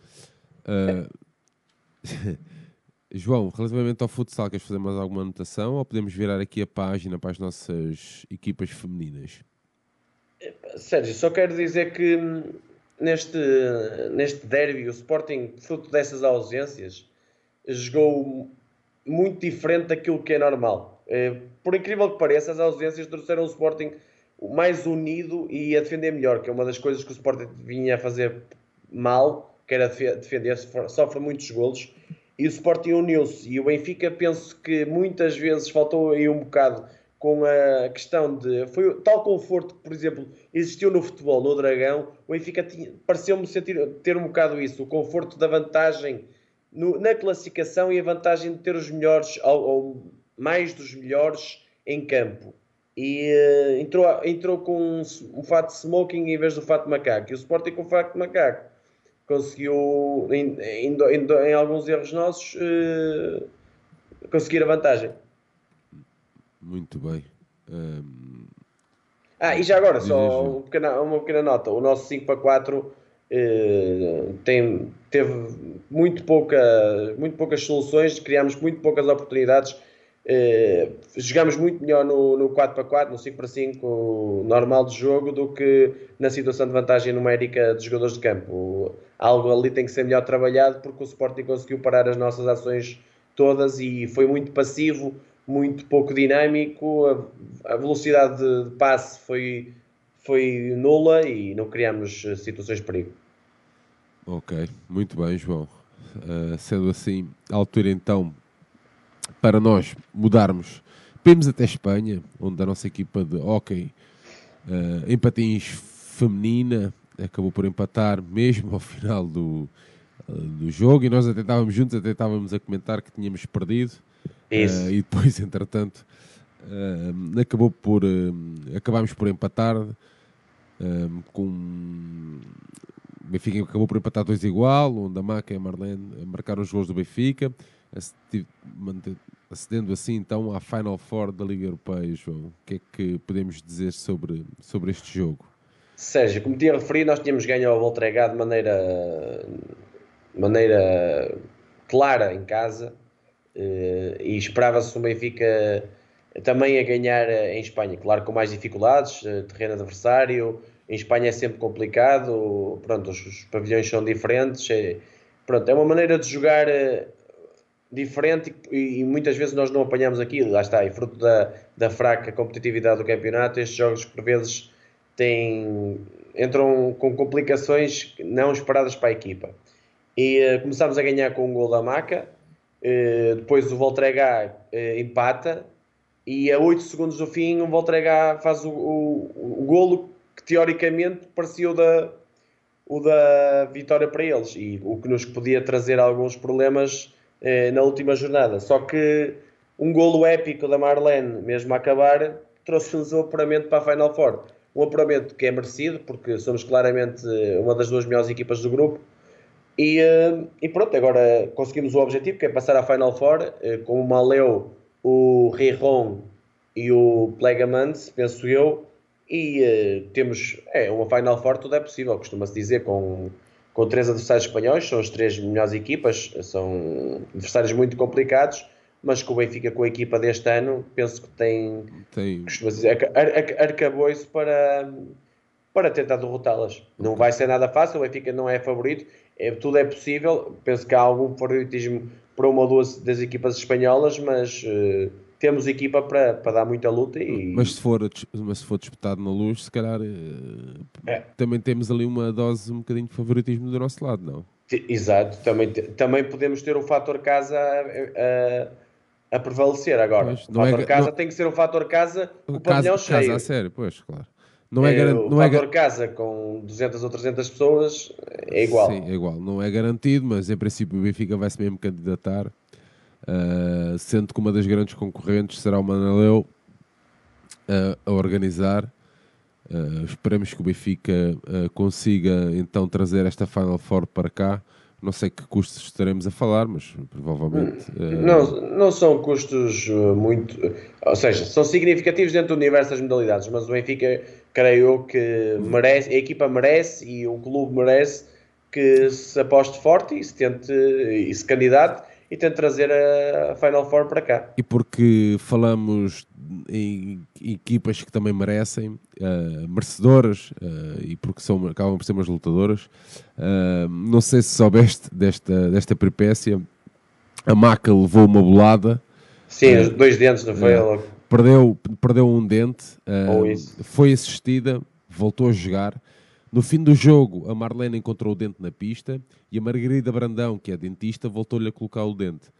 João, relativamente ao futsal, queres fazer mais alguma anotação ou podemos virar aqui a página para as nossas equipas femininas? Sérgio, só quero dizer que neste derby o Sporting, fruto dessas ausências, jogou muito diferente daquilo que é normal. Por incrível que pareça, as ausências trouxeram o Sporting mais unido e a defender melhor, que é uma das coisas que o Sporting vinha a fazer mal, que era defender, sofre muitos golos, e o Sporting uniu-se. E o Benfica, penso que muitas vezes faltou aí um bocado com a questão de... Foi tal conforto que, por exemplo, existiu no futebol, no Dragão. O Benfica pareceu-me ter um bocado isso, o conforto da vantagem na classificação e a vantagem de ter os melhores, ou mais dos melhores, em campo. E entrou com um fato de smoking em vez do fato de macaco. E o Sporting com o fato de macaco conseguiu, em alguns erros nossos, conseguir a vantagem. Muito bem. E já agora, só uma pequena nota. O nosso 5-4 teve muito poucas soluções, criámos muito poucas oportunidades. Jogamos muito melhor no 4-4, no 5-5 normal de jogo, do que na situação de vantagem numérica dos jogadores de campo. Algo ali tem que ser melhor trabalhado, porque o Sporting conseguiu parar as nossas ações todas e foi muito passivo, muito pouco dinâmico. A velocidade de passe foi nula e não criámos situações de perigo. Ok, muito bem, João. Sendo assim, a altura então para nós mudarmos, vimos até Espanha, onde a nossa equipa de hóquei em patins feminina acabou por empatar mesmo ao final do jogo, e nós até estávamos juntos, até estávamos a comentar que tínhamos perdido. E depois, entretanto, acabámos por empatar o Benfica acabou por empatar 2 igual, onde a Maca e a Marlene marcaram os gols do Benfica, acedendo assim então à Final Four da Liga Europeia. João, o que é que podemos dizer sobre este jogo? Sérgio, como tinha referido, nós tínhamos ganho ao Voltregá de maneira clara em casa, e esperava-se o Benfica também a ganhar em Espanha, claro, com mais dificuldades, terreno adversário. Em Espanha é sempre complicado, pronto, os pavilhões são diferentes, é uma maneira de jogar diferente, e muitas vezes nós não apanhamos aquilo, lá está, e fruto da fraca competitividade do campeonato, estes jogos por vezes entram com complicações não esperadas para a equipa. E começámos a ganhar com um gol da Maca, depois o Voltregá empata, e a 8 segundos do fim o Voltregá faz o golo que teoricamente parecia o da vitória para eles, e o que nos podia trazer alguns problemas na última jornada. Só que um golo épico da Marlene, mesmo a acabar, trouxe-nos o apuramento para a Final Four. Um apuramento que é merecido, porque somos claramente uma das duas melhores equipas do grupo. E pronto, agora conseguimos o objetivo, que é passar à Final Four, com o Maleu, o Rijon e o Plegamans, penso eu, e temos uma Final Four, tudo é possível, costuma-se dizer, com três adversários espanhóis, são as três melhores equipas, são adversários muito complicados, mas que o Benfica com a equipa deste ano, penso que tem. Costuma-se dizer, arcabouço para tentar derrotá-las. Não vai ser nada fácil, o Benfica não é favorito, tudo é possível, penso que há algum favoritismo para uma ou duas das equipas espanholas, mas temos equipa para dar muita luta. Mas se for disputado na Luz, se calhar também temos ali uma dose um bocadinho de favoritismo do nosso lado, não? Exato, também podemos ter o fator casa a prevalecer agora. Pois, o fator casa tem que ser um fator casa, o pavilhão cheio. Casa a sério, pois, claro. O fator casa com 200 ou 300 pessoas é igual. Sim, é igual. Não é garantido, mas em princípio o Benfica vai-se mesmo candidatar, sendo que uma das grandes concorrentes será o Manaleu a organizar. Esperamos que o Benfica consiga então trazer esta Final Four para cá. Não sei que custos estaremos a falar, mas provavelmente... Não são custos muito... Ou seja, são significativos dentro do universo das modalidades, mas o Benfica, creio eu, que merece, a equipa merece e o clube merece que se aposte forte e se candidate e tente trazer a Final Four para cá. E porque falamos em equipas que também merecem, merecedoras, e porque acabam por ser umas lutadoras. Não sei se soubeste desta peripécia. A Maca levou uma bolada. Sim, os 2 dentes, não foi? Perdeu um dente, foi assistida, voltou a jogar. No fim do jogo, a Marlene encontrou o dente na pista e a Margarida Brandão, que é dentista, voltou-lhe a colocar o dente.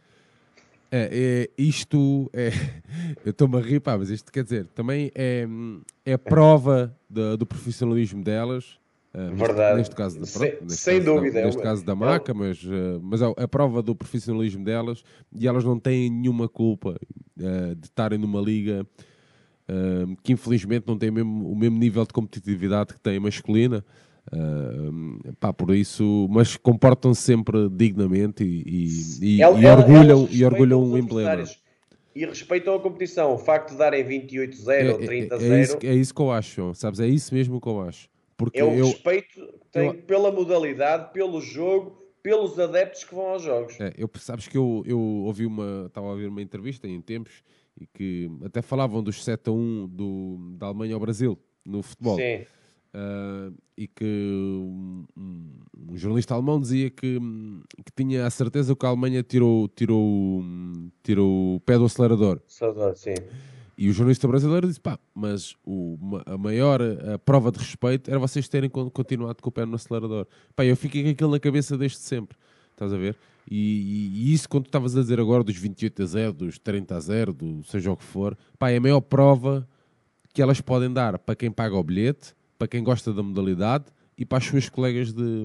Isto é... Eu estou-me a rir, mas isto quer dizer, também é prova do profissionalismo delas. Verdade. Neste caso, sem dúvida. Neste caso da Maca, mas é a prova do profissionalismo delas e elas não têm nenhuma culpa de estarem numa liga que infelizmente não tem o mesmo nível de competitividade que tem a masculina. Por isso, mas comportam-se sempre dignamente e orgulham um emblema. E respeitam a competição. O facto de darem 28-0 ou 30-0 é isso que eu acho, sabes? É isso mesmo que eu acho. Porque o respeito que tem pela modalidade, pelo jogo, pelos adeptos que vão aos jogos. Sabes que eu estava a ouvir uma entrevista em tempos e que até falavam dos 7-1 da Alemanha ao Brasil no futebol. Sim. E que um jornalista alemão dizia que tinha a certeza que a Alemanha tirou o pé do acelerador. Sim. E o jornalista brasileiro disse, mas a maior prova de respeito era vocês terem continuado com o pé no acelerador. Eu fiquei com aquilo na cabeça desde sempre. Estás a ver? E isso, quando tu estavas a dizer agora dos 28-0, dos 30-0, seja o que for, é a maior prova que elas podem dar para quem paga o bilhete, para quem gosta da modalidade e para as suas colegas de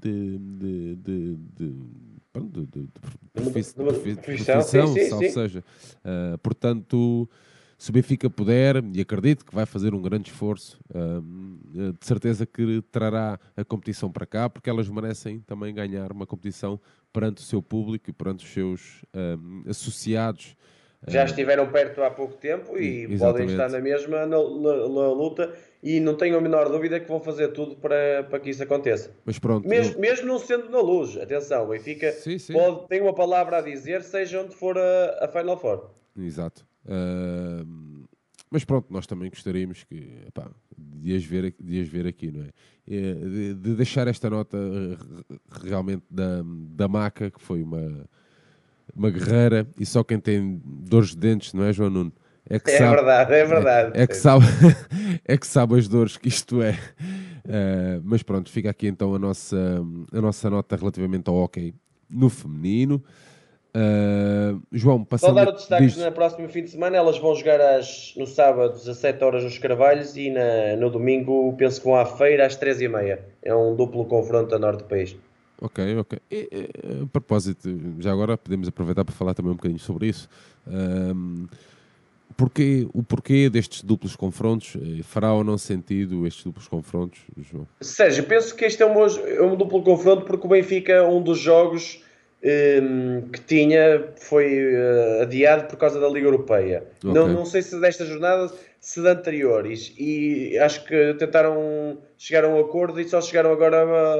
profissão, sim. Seja. Portanto, se o Benfica puder, e acredito que vai fazer um grande esforço, de certeza que trará a competição para cá, porque elas merecem também ganhar uma competição perante o seu público e perante os seus associados. Já estiveram perto há pouco tempo e exatamente. Podem estar na mesma na luta e não tenho a menor dúvida que vão fazer tudo para que isso aconteça. Mas pronto, mesmo não sendo na Luz, atenção, o Benfica tem uma palavra a dizer, seja onde for a Final Four. Exato. Mas pronto, nós também gostaríamos de as ver aqui, não é? De deixar esta nota realmente da Maca, que foi uma guerreira, e só quem tem dores de dentes, não é, João Nuno? É verdade. É que sabe as dores que isto é. Mas pronto, fica aqui então a nossa nota relativamente ao hóquei no feminino. João, passando... Só dar o destaque na próxima fim de semana, elas vão jogar no sábado às 17 horas nos Carvalhos e no domingo penso que vão à Feira às 3h30. É um duplo confronto a norte do país. Ok. A propósito, já agora podemos aproveitar para falar também um bocadinho sobre isso. O porquê destes duplos confrontos? Fará ou não sentido estes duplos confrontos, João? Sérgio, penso que este é um duplo confronto porque o Benfica, um dos jogos que tinha, foi adiado por causa da Liga Europeia. Ok. Não sei se desta jornada, se de anteriores. E acho que tentaram chegar a um acordo e só chegaram agora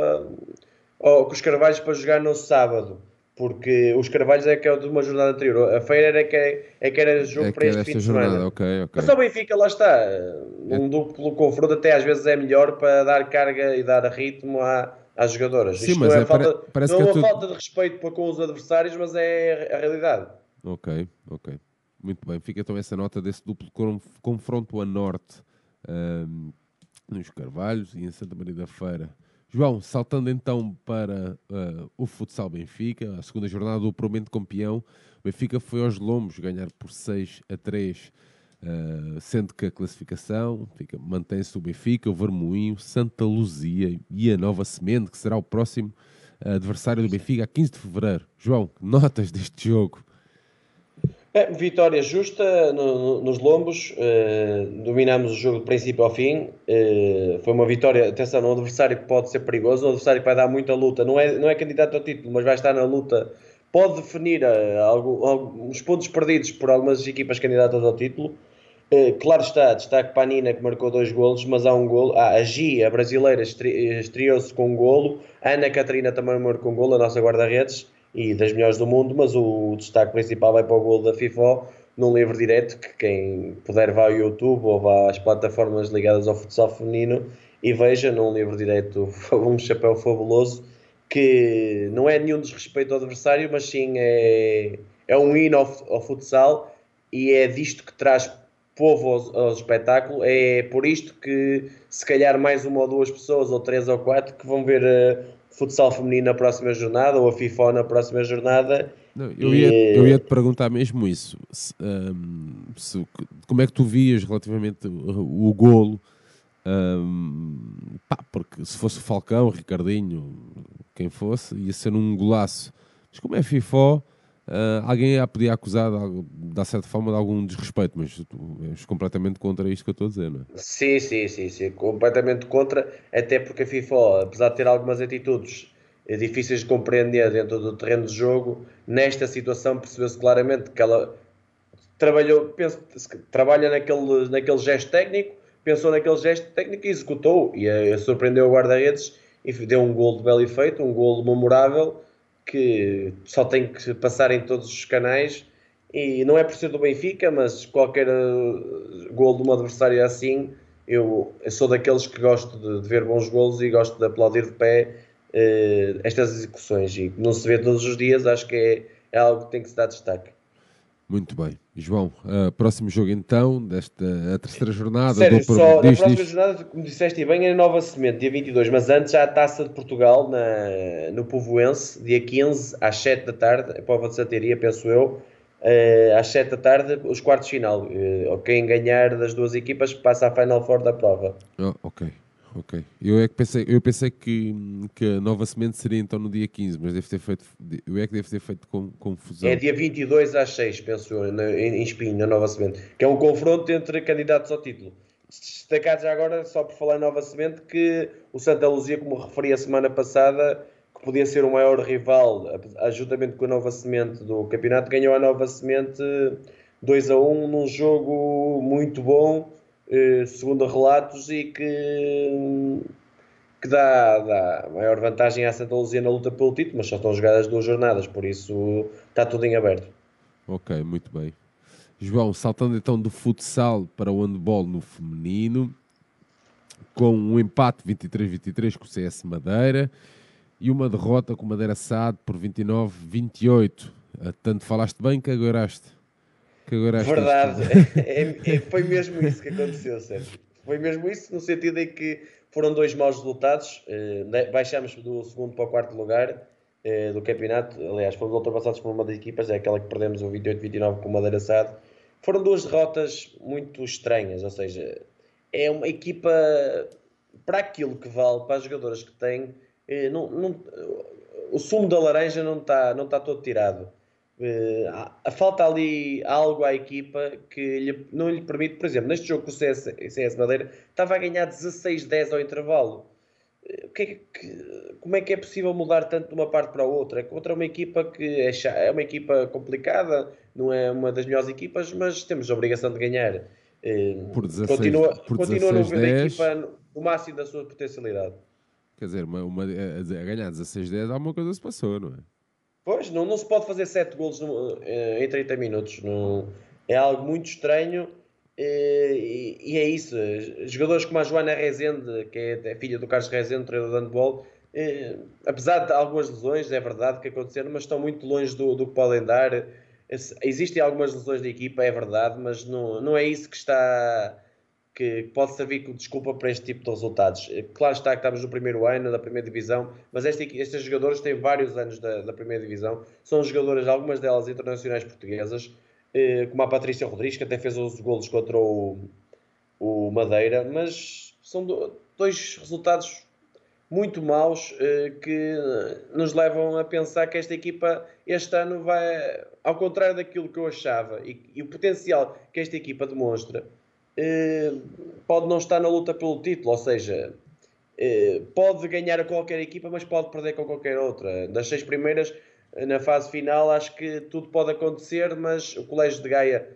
com os Carvalhos para jogar no sábado. Porque os Carvalhos é que é de uma jornada anterior. A Feira é que era É jogo para que era este fim esta de jornada, semana. ok, Mas ok. só o Benfica, lá está. É, Um duplo confronto até às vezes é melhor para dar carga e dar ritmo às jogadoras. sim, Isto não mas é falta, parece não que é é uma tudo. falta de respeito para com os adversários, mas é a realidade. Ok, ok. Muito bem. Fica então essa nota desse duplo confronto a norte, ahm, nos Carvalhos e em Santa Maria da Feira. João, saltando então para o Futsal Benfica, a segunda jornada do Puramente Campeão, o Benfica foi aos Lombos ganhar por 6-3, sendo que a classificação mantém-se o Benfica, o Vermoinho, Santa Luzia e a Nova Semente, que será o próximo adversário do Benfica a 15 de fevereiro. João, que notas deste jogo? Vitória justa nos Lombos, dominámos o jogo do princípio ao fim. Foi uma vitória, atenção, um adversário que pode ser perigoso, um adversário que vai dar muita luta. Não é candidato ao título, mas vai estar na luta. Pode definir alguns pontos perdidos por algumas equipas candidatas ao título. Claro está, destaque para a Nina que marcou 2 golos, mas há um golo. A Gi, a brasileira, estreou-se com um golo. A Ana Catarina também marcou um golo, a nossa guarda-redes e das melhores do mundo, mas o destaque principal vai para o golo da FIFA num livre direto, que quem puder vá ao YouTube ou vá às plataformas ligadas ao futsal feminino e veja num livre direto um chapéu fabuloso, que não é nenhum desrespeito ao adversário, mas sim é um hino ao futsal, e é disto que traz povo ao espetáculo. É por isto que se calhar mais uma ou duas pessoas, ou três ou quatro, que vão ver futsal feminino na próxima jornada, ou a FIFA na próxima jornada. Não, eu ia E te perguntar mesmo isso. Como é que tu vias relativamente o golo? Pá, porque se fosse o Falcão, o Ricardinho, quem fosse, ia ser um golaço. Mas como é FIFO, alguém ia poder acusar de certa forma de algum desrespeito, mas tu és completamente contra isto que eu estou a dizer, não é? sim, completamente contra, até porque a FIFA, apesar de ter algumas atitudes difíceis de compreender dentro do terreno de jogo, nesta situação percebeu-se claramente que ela trabalha naquele gesto técnico, pensou naquele gesto técnico e executou, e surpreendeu o guarda-redes e deu um golo de belo efeito, um golo memorável, que só tem que passar em todos os canais. E não é por ser do Benfica, mas qualquer golo de um adversário assim, eu sou daqueles que gosto de ver bons golos e gosto de aplaudir de pé estas execuções, e não se vê todos os dias. Acho que é algo que tem que se dar destaque. Muito bem. João, próximo jogo então, a terceira jornada do... Sérgio, só na Diz, próxima diz. jornada, como disseste bem, é Nova Semente, dia 22, mas antes há a Taça de Portugal no Povoense, dia 15, às 7 da tarde, a prova de Santaria, penso eu, às 7 da tarde, os quartos de final. Quem ganhar das duas equipas passa à Final Four da prova. Oh, ok, ok. Eu pensei que a Nova Semente seria então no dia 15, mas deve ter feito, eu é que devo ter feito É confusão. dia 22 às 6, penso eu, em Espinho, na Nova Semente, que é um confronto entre candidatos ao título. Destacar já agora, só por falar em Nova Semente, que o Santa Luzia, como referi a semana passada, que podia ser o maior rival, juntamente com a Nova Semente do campeonato, ganhou a Nova Semente 2-1 num jogo muito bom, segundo relatos, e que dá maior vantagem à Santa Luzia na luta pelo título, mas só estão jogadas 2 jornadas, por isso está tudo em aberto. Ok, muito bem. João, saltando então do futsal para o handball no feminino, com um empate 23-23 com o CS Madeira e uma derrota com o Madeira SAD por 29-28. Tanto falaste bem que agoraste isto. Verdade, foi mesmo isso que aconteceu, Sérgio. Foi mesmo isso, no sentido em que foram dois maus resultados. Baixámos do segundo para o quarto lugar do campeonato. Aliás, fomos ultrapassados por uma das equipas, é aquela que perdemos o 28-29 com o Madeira SAD. Foram duas derrotas muito estranhas, ou seja, é uma equipa, para aquilo que vale, para as jogadoras que tem, o sumo da laranja não está todo tirado. Falta ali algo à equipa que não lhe permite, por exemplo, neste jogo com o CS Madeira, estava a ganhar 16-10 ao intervalo. Como é que é possível mudar tanto de uma parte para a outra? É contra uma equipa que é uma equipa complicada, não é uma das melhores equipas, mas temos a obrigação de ganhar. Eh, Por 16, Continua, por continua a não ver a 16-10, equipa no máximo da sua potencialidade. quer dizer, a ganhar 16-10, alguma coisa se passou, não é? Pois, não se pode fazer 7 golos em 30 minutos. É algo muito estranho. E é isso. Jogadores como a Joana Rezende, que é filha do Carlos Rezende, treinador de handball, apesar de algumas lesões, é verdade que aconteceram, mas estão muito longe do que podem dar. Existem algumas lesões da equipa, é verdade, mas não é isso que pode servir como desculpa para este tipo de resultados. Claro está que estamos no primeiro ano da primeira divisão, mas estes jogadores têm vários anos da primeira divisão, são jogadoras, algumas delas internacionais portuguesas, como a Patrícia Rodrigues, que até fez 11 golos contra o Madeira, mas são dois resultados muito maus que nos levam a pensar que esta equipa este ano vai, ao contrário daquilo que eu achava e o potencial que esta equipa demonstra, eh, pode não estar na luta pelo título, ou seja, pode ganhar a qualquer equipa, mas pode perder com qualquer outra. Das 6 primeiras, na fase final, acho que tudo pode acontecer, mas o Colégio de Gaia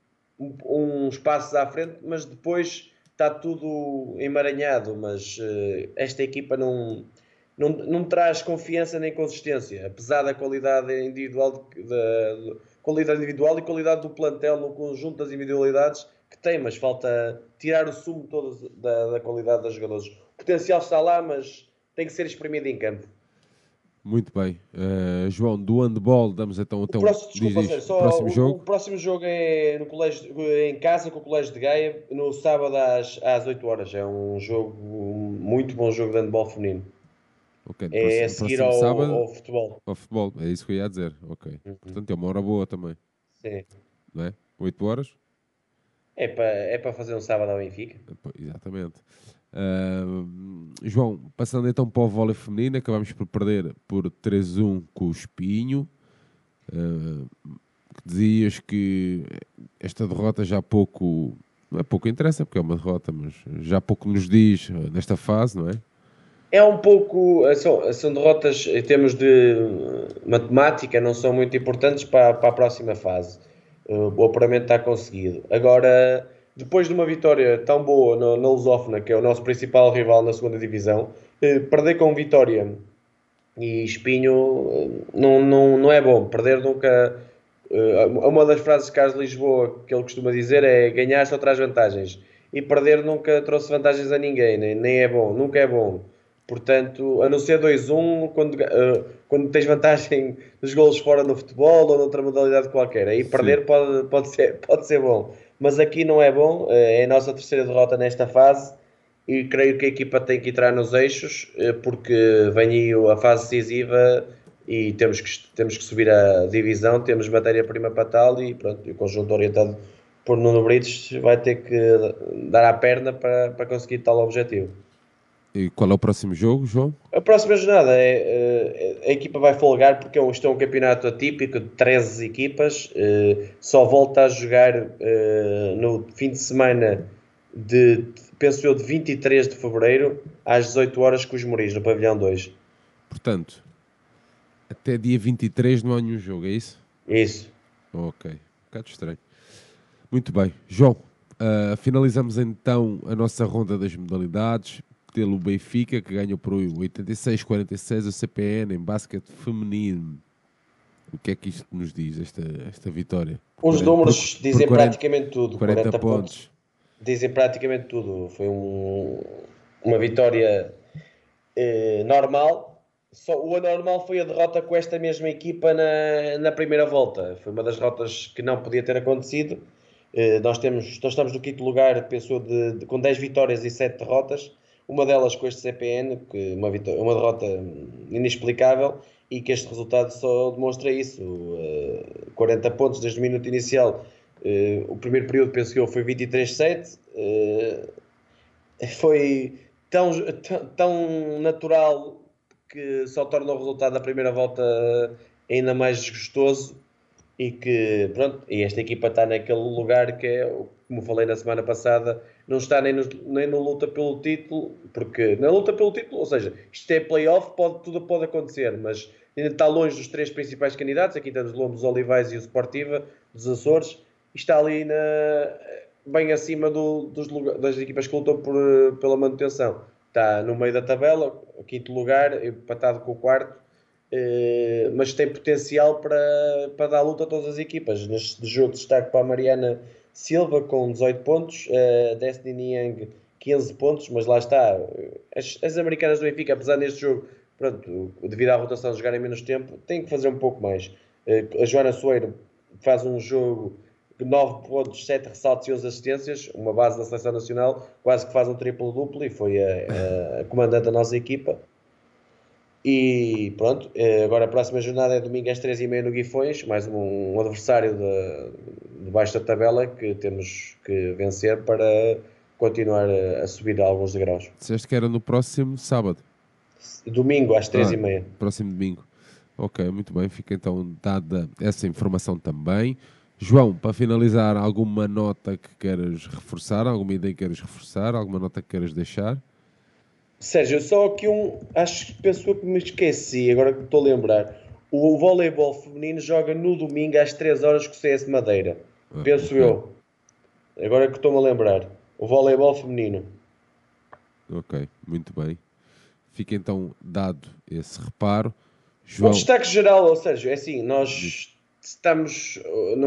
uns passos à frente, mas depois está tudo emaranhado. Mas esta equipa não traz confiança nem consistência, apesar da qualidade individual, qualidade individual e qualidade do plantel no conjunto das individualidades que tem, mas falta tirar o sumo todo da qualidade dos jogadores. O potencial está lá, mas tem que ser exprimido em campo. Muito bem. João, do handball, damos então Desculpa, sério, o só próximo o jogo. próximo jogo é no colégio, em casa com o Colégio de Gaia, no sábado às 8 horas. É um jogo, muito bom jogo de handball feminino. Ok, É a no seguir próximo sábado, ao futebol. ao futebol. É isso que eu ia dizer. Ok. Uhum. Portanto, é uma hora boa também, Sim. não é? 8 horas? É para fazer um sábado ao Benfica. Exatamente. João, passando então para o vôlei feminino, acabamos por perder por 3-1 com o Espinho. Que dizias que esta derrota já pouco, não é pouco interessa, porque é uma derrota, mas já pouco nos diz nesta fase, não é? É um pouco. São derrotas em termos de matemática, não são muito importantes para a próxima fase. O apuramento está conseguido. Agora, depois de uma vitória tão boa na Lusófona, que é o nosso principal rival na segunda divisão, perder com Vitória e Espinho não é bom. Perder nunca. Uma das frases de Carlos Lisboa que ele costuma dizer é: ganhar só traz vantagens. E perder nunca trouxe vantagens a ninguém, nem é bom, nunca é bom. Portanto, a não ser 2-1, quando tens vantagem dos golos fora no futebol ou noutra modalidade qualquer. Aí Sim. perder pode ser bom. Mas aqui não é bom, é a nossa terceira derrota nesta fase e creio que a equipa tem que entrar nos eixos, porque vem aí a fase decisiva e temos que subir a divisão, temos matéria-prima para tal e pronto, o conjunto orientado por Nuno Brites vai ter que dar à perna para conseguir tal objetivo. E qual é o próximo jogo, João? A próxima jornada a equipa vai folgar porque isto é um campeonato atípico de 13 equipas, só volta a jogar no fim de semana penso eu, de 23 de fevereiro às 18 horas com os Moris, no pavilhão 2. Portanto, até dia 23 não há nenhum jogo, é isso? Isso. Ok, um bocado estranho. Muito bem. João, finalizamos então a nossa ronda das modalidades pelo Benfica, que ganhou por 86-46 o CPN em basquete feminino. O que é que isto nos diz, esta vitória? Os números Por dizem praticamente tudo. 40 40 pontos pontos. dizem praticamente tudo. Foi uma vitória normal. Só o anormal foi a derrota com esta mesma equipa na primeira volta. Foi uma das derrotas que não podia ter acontecido. Nós estamos no quinto lugar, pensou com 10 vitórias e 7 derrotas. Uma delas com este CPN, que uma derrota inexplicável, e que este resultado só demonstra isso. 40 pontos desde o minuto inicial. O primeiro período, penso que eu, foi 23-7. Foi tão natural que só torna o resultado da primeira volta ainda mais desgostoso. e que, pronto, e esta equipa está naquele lugar que é, como falei na semana passada, não está nem no luta pelo título, porque na luta pelo título, ou seja, isto é playoff, tudo pode acontecer, mas ainda está longe dos três principais candidatos, aqui temos o Lombos Olivais e o Sportiva, dos Açores, e está ali bem acima das equipas que lutam pela manutenção. Está no meio da tabela, o quinto lugar, empatado com o quarto, mas tem potencial para dar luta a todas as equipas. Neste jogo destaque para a Mariana Silva com 18 pontos, Destiny Young 15 pontos, mas lá está, as americanas do Benfica, apesar deste jogo, pronto, devido à rotação de jogarem menos tempo, têm que fazer um pouco mais. A Joana Soeiro faz um jogo 9 pontos, 7 ressaltos e 11 assistências, uma base da Seleção Nacional, quase que faz um triplo-duplo e foi a comandante da nossa equipa. E pronto, agora a próxima jornada é domingo às 3h30 no Guifões, mais um adversário de baixo da tabela que temos que vencer para continuar a subir alguns degraus. Disseste que era no próximo sábado. Domingo às 3h30. Próximo domingo. Ok, muito bem, fica então dada essa informação também. João, para finalizar, alguma nota que queiras reforçar, alguma ideia que queiras reforçar, alguma nota que queiras deixar? Sérgio, só aqui penso que me esqueci, agora que estou a lembrar. O voleibol feminino joga no domingo às 3 horas com o CS de Madeira. Penso okay. Eu. Agora que estou-me a lembrar. O voleibol feminino. Ok, muito bem. Fica então dado esse reparo. João... Um destaque geral, Sérgio, é assim, nós estamos...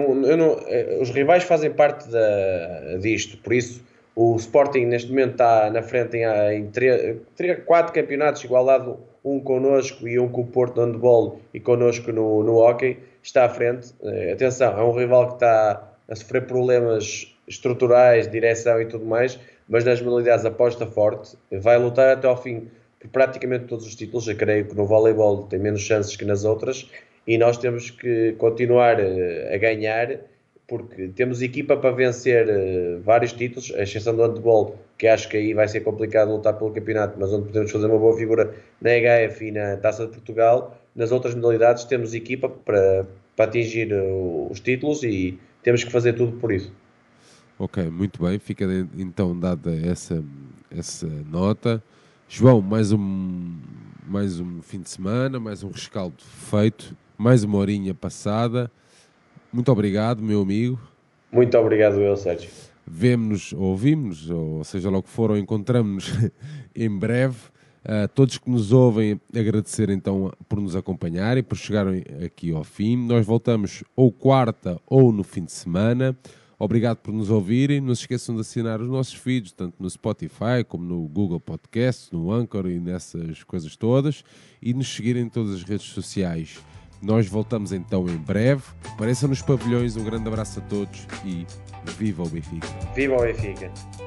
os rivais fazem parte disto, por isso... O Sporting neste momento está na frente em 4 campeonatos, igualado um connosco e um com o Porto no handball e connosco no hóquei, está à frente. Atenção, é um rival que está a sofrer problemas estruturais, direção e tudo mais, mas nas modalidades aposta forte, vai lutar até ao fim por praticamente todos os títulos. Eu creio que no voleibol tem menos chances que nas outras e nós temos que continuar a ganhar, porque temos equipa para vencer vários títulos, a exceção do handball, que acho que aí vai ser complicado lutar pelo campeonato, mas onde podemos fazer uma boa figura na HF e na Taça de Portugal. Nas outras modalidades temos equipa para atingir os títulos e temos que fazer tudo por isso. Ok, muito bem, fica então dada essa nota. João, mais um fim de semana, mais um rescaldo feito, mais uma horinha passada. Muito obrigado, meu amigo. Muito obrigado eu, Sérgio. Vemo-nos, ou ouvimos-nos, ou seja lá o que for, ou encontramos-nos em breve. Todos que nos ouvem, agradecer então por nos acompanharem, por chegarem aqui ao fim. Nós voltamos ou quarta ou no fim de semana. Obrigado por nos ouvirem. Não se esqueçam de assinar os nossos feeds, tanto no Spotify como no Google Podcast, no Anchor e nessas coisas todas. E nos seguirem em todas as redes sociais. Nós voltamos então em breve. Apareçam nos pavilhões. Um grande abraço a todos e viva o Benfica. Viva o Benfica.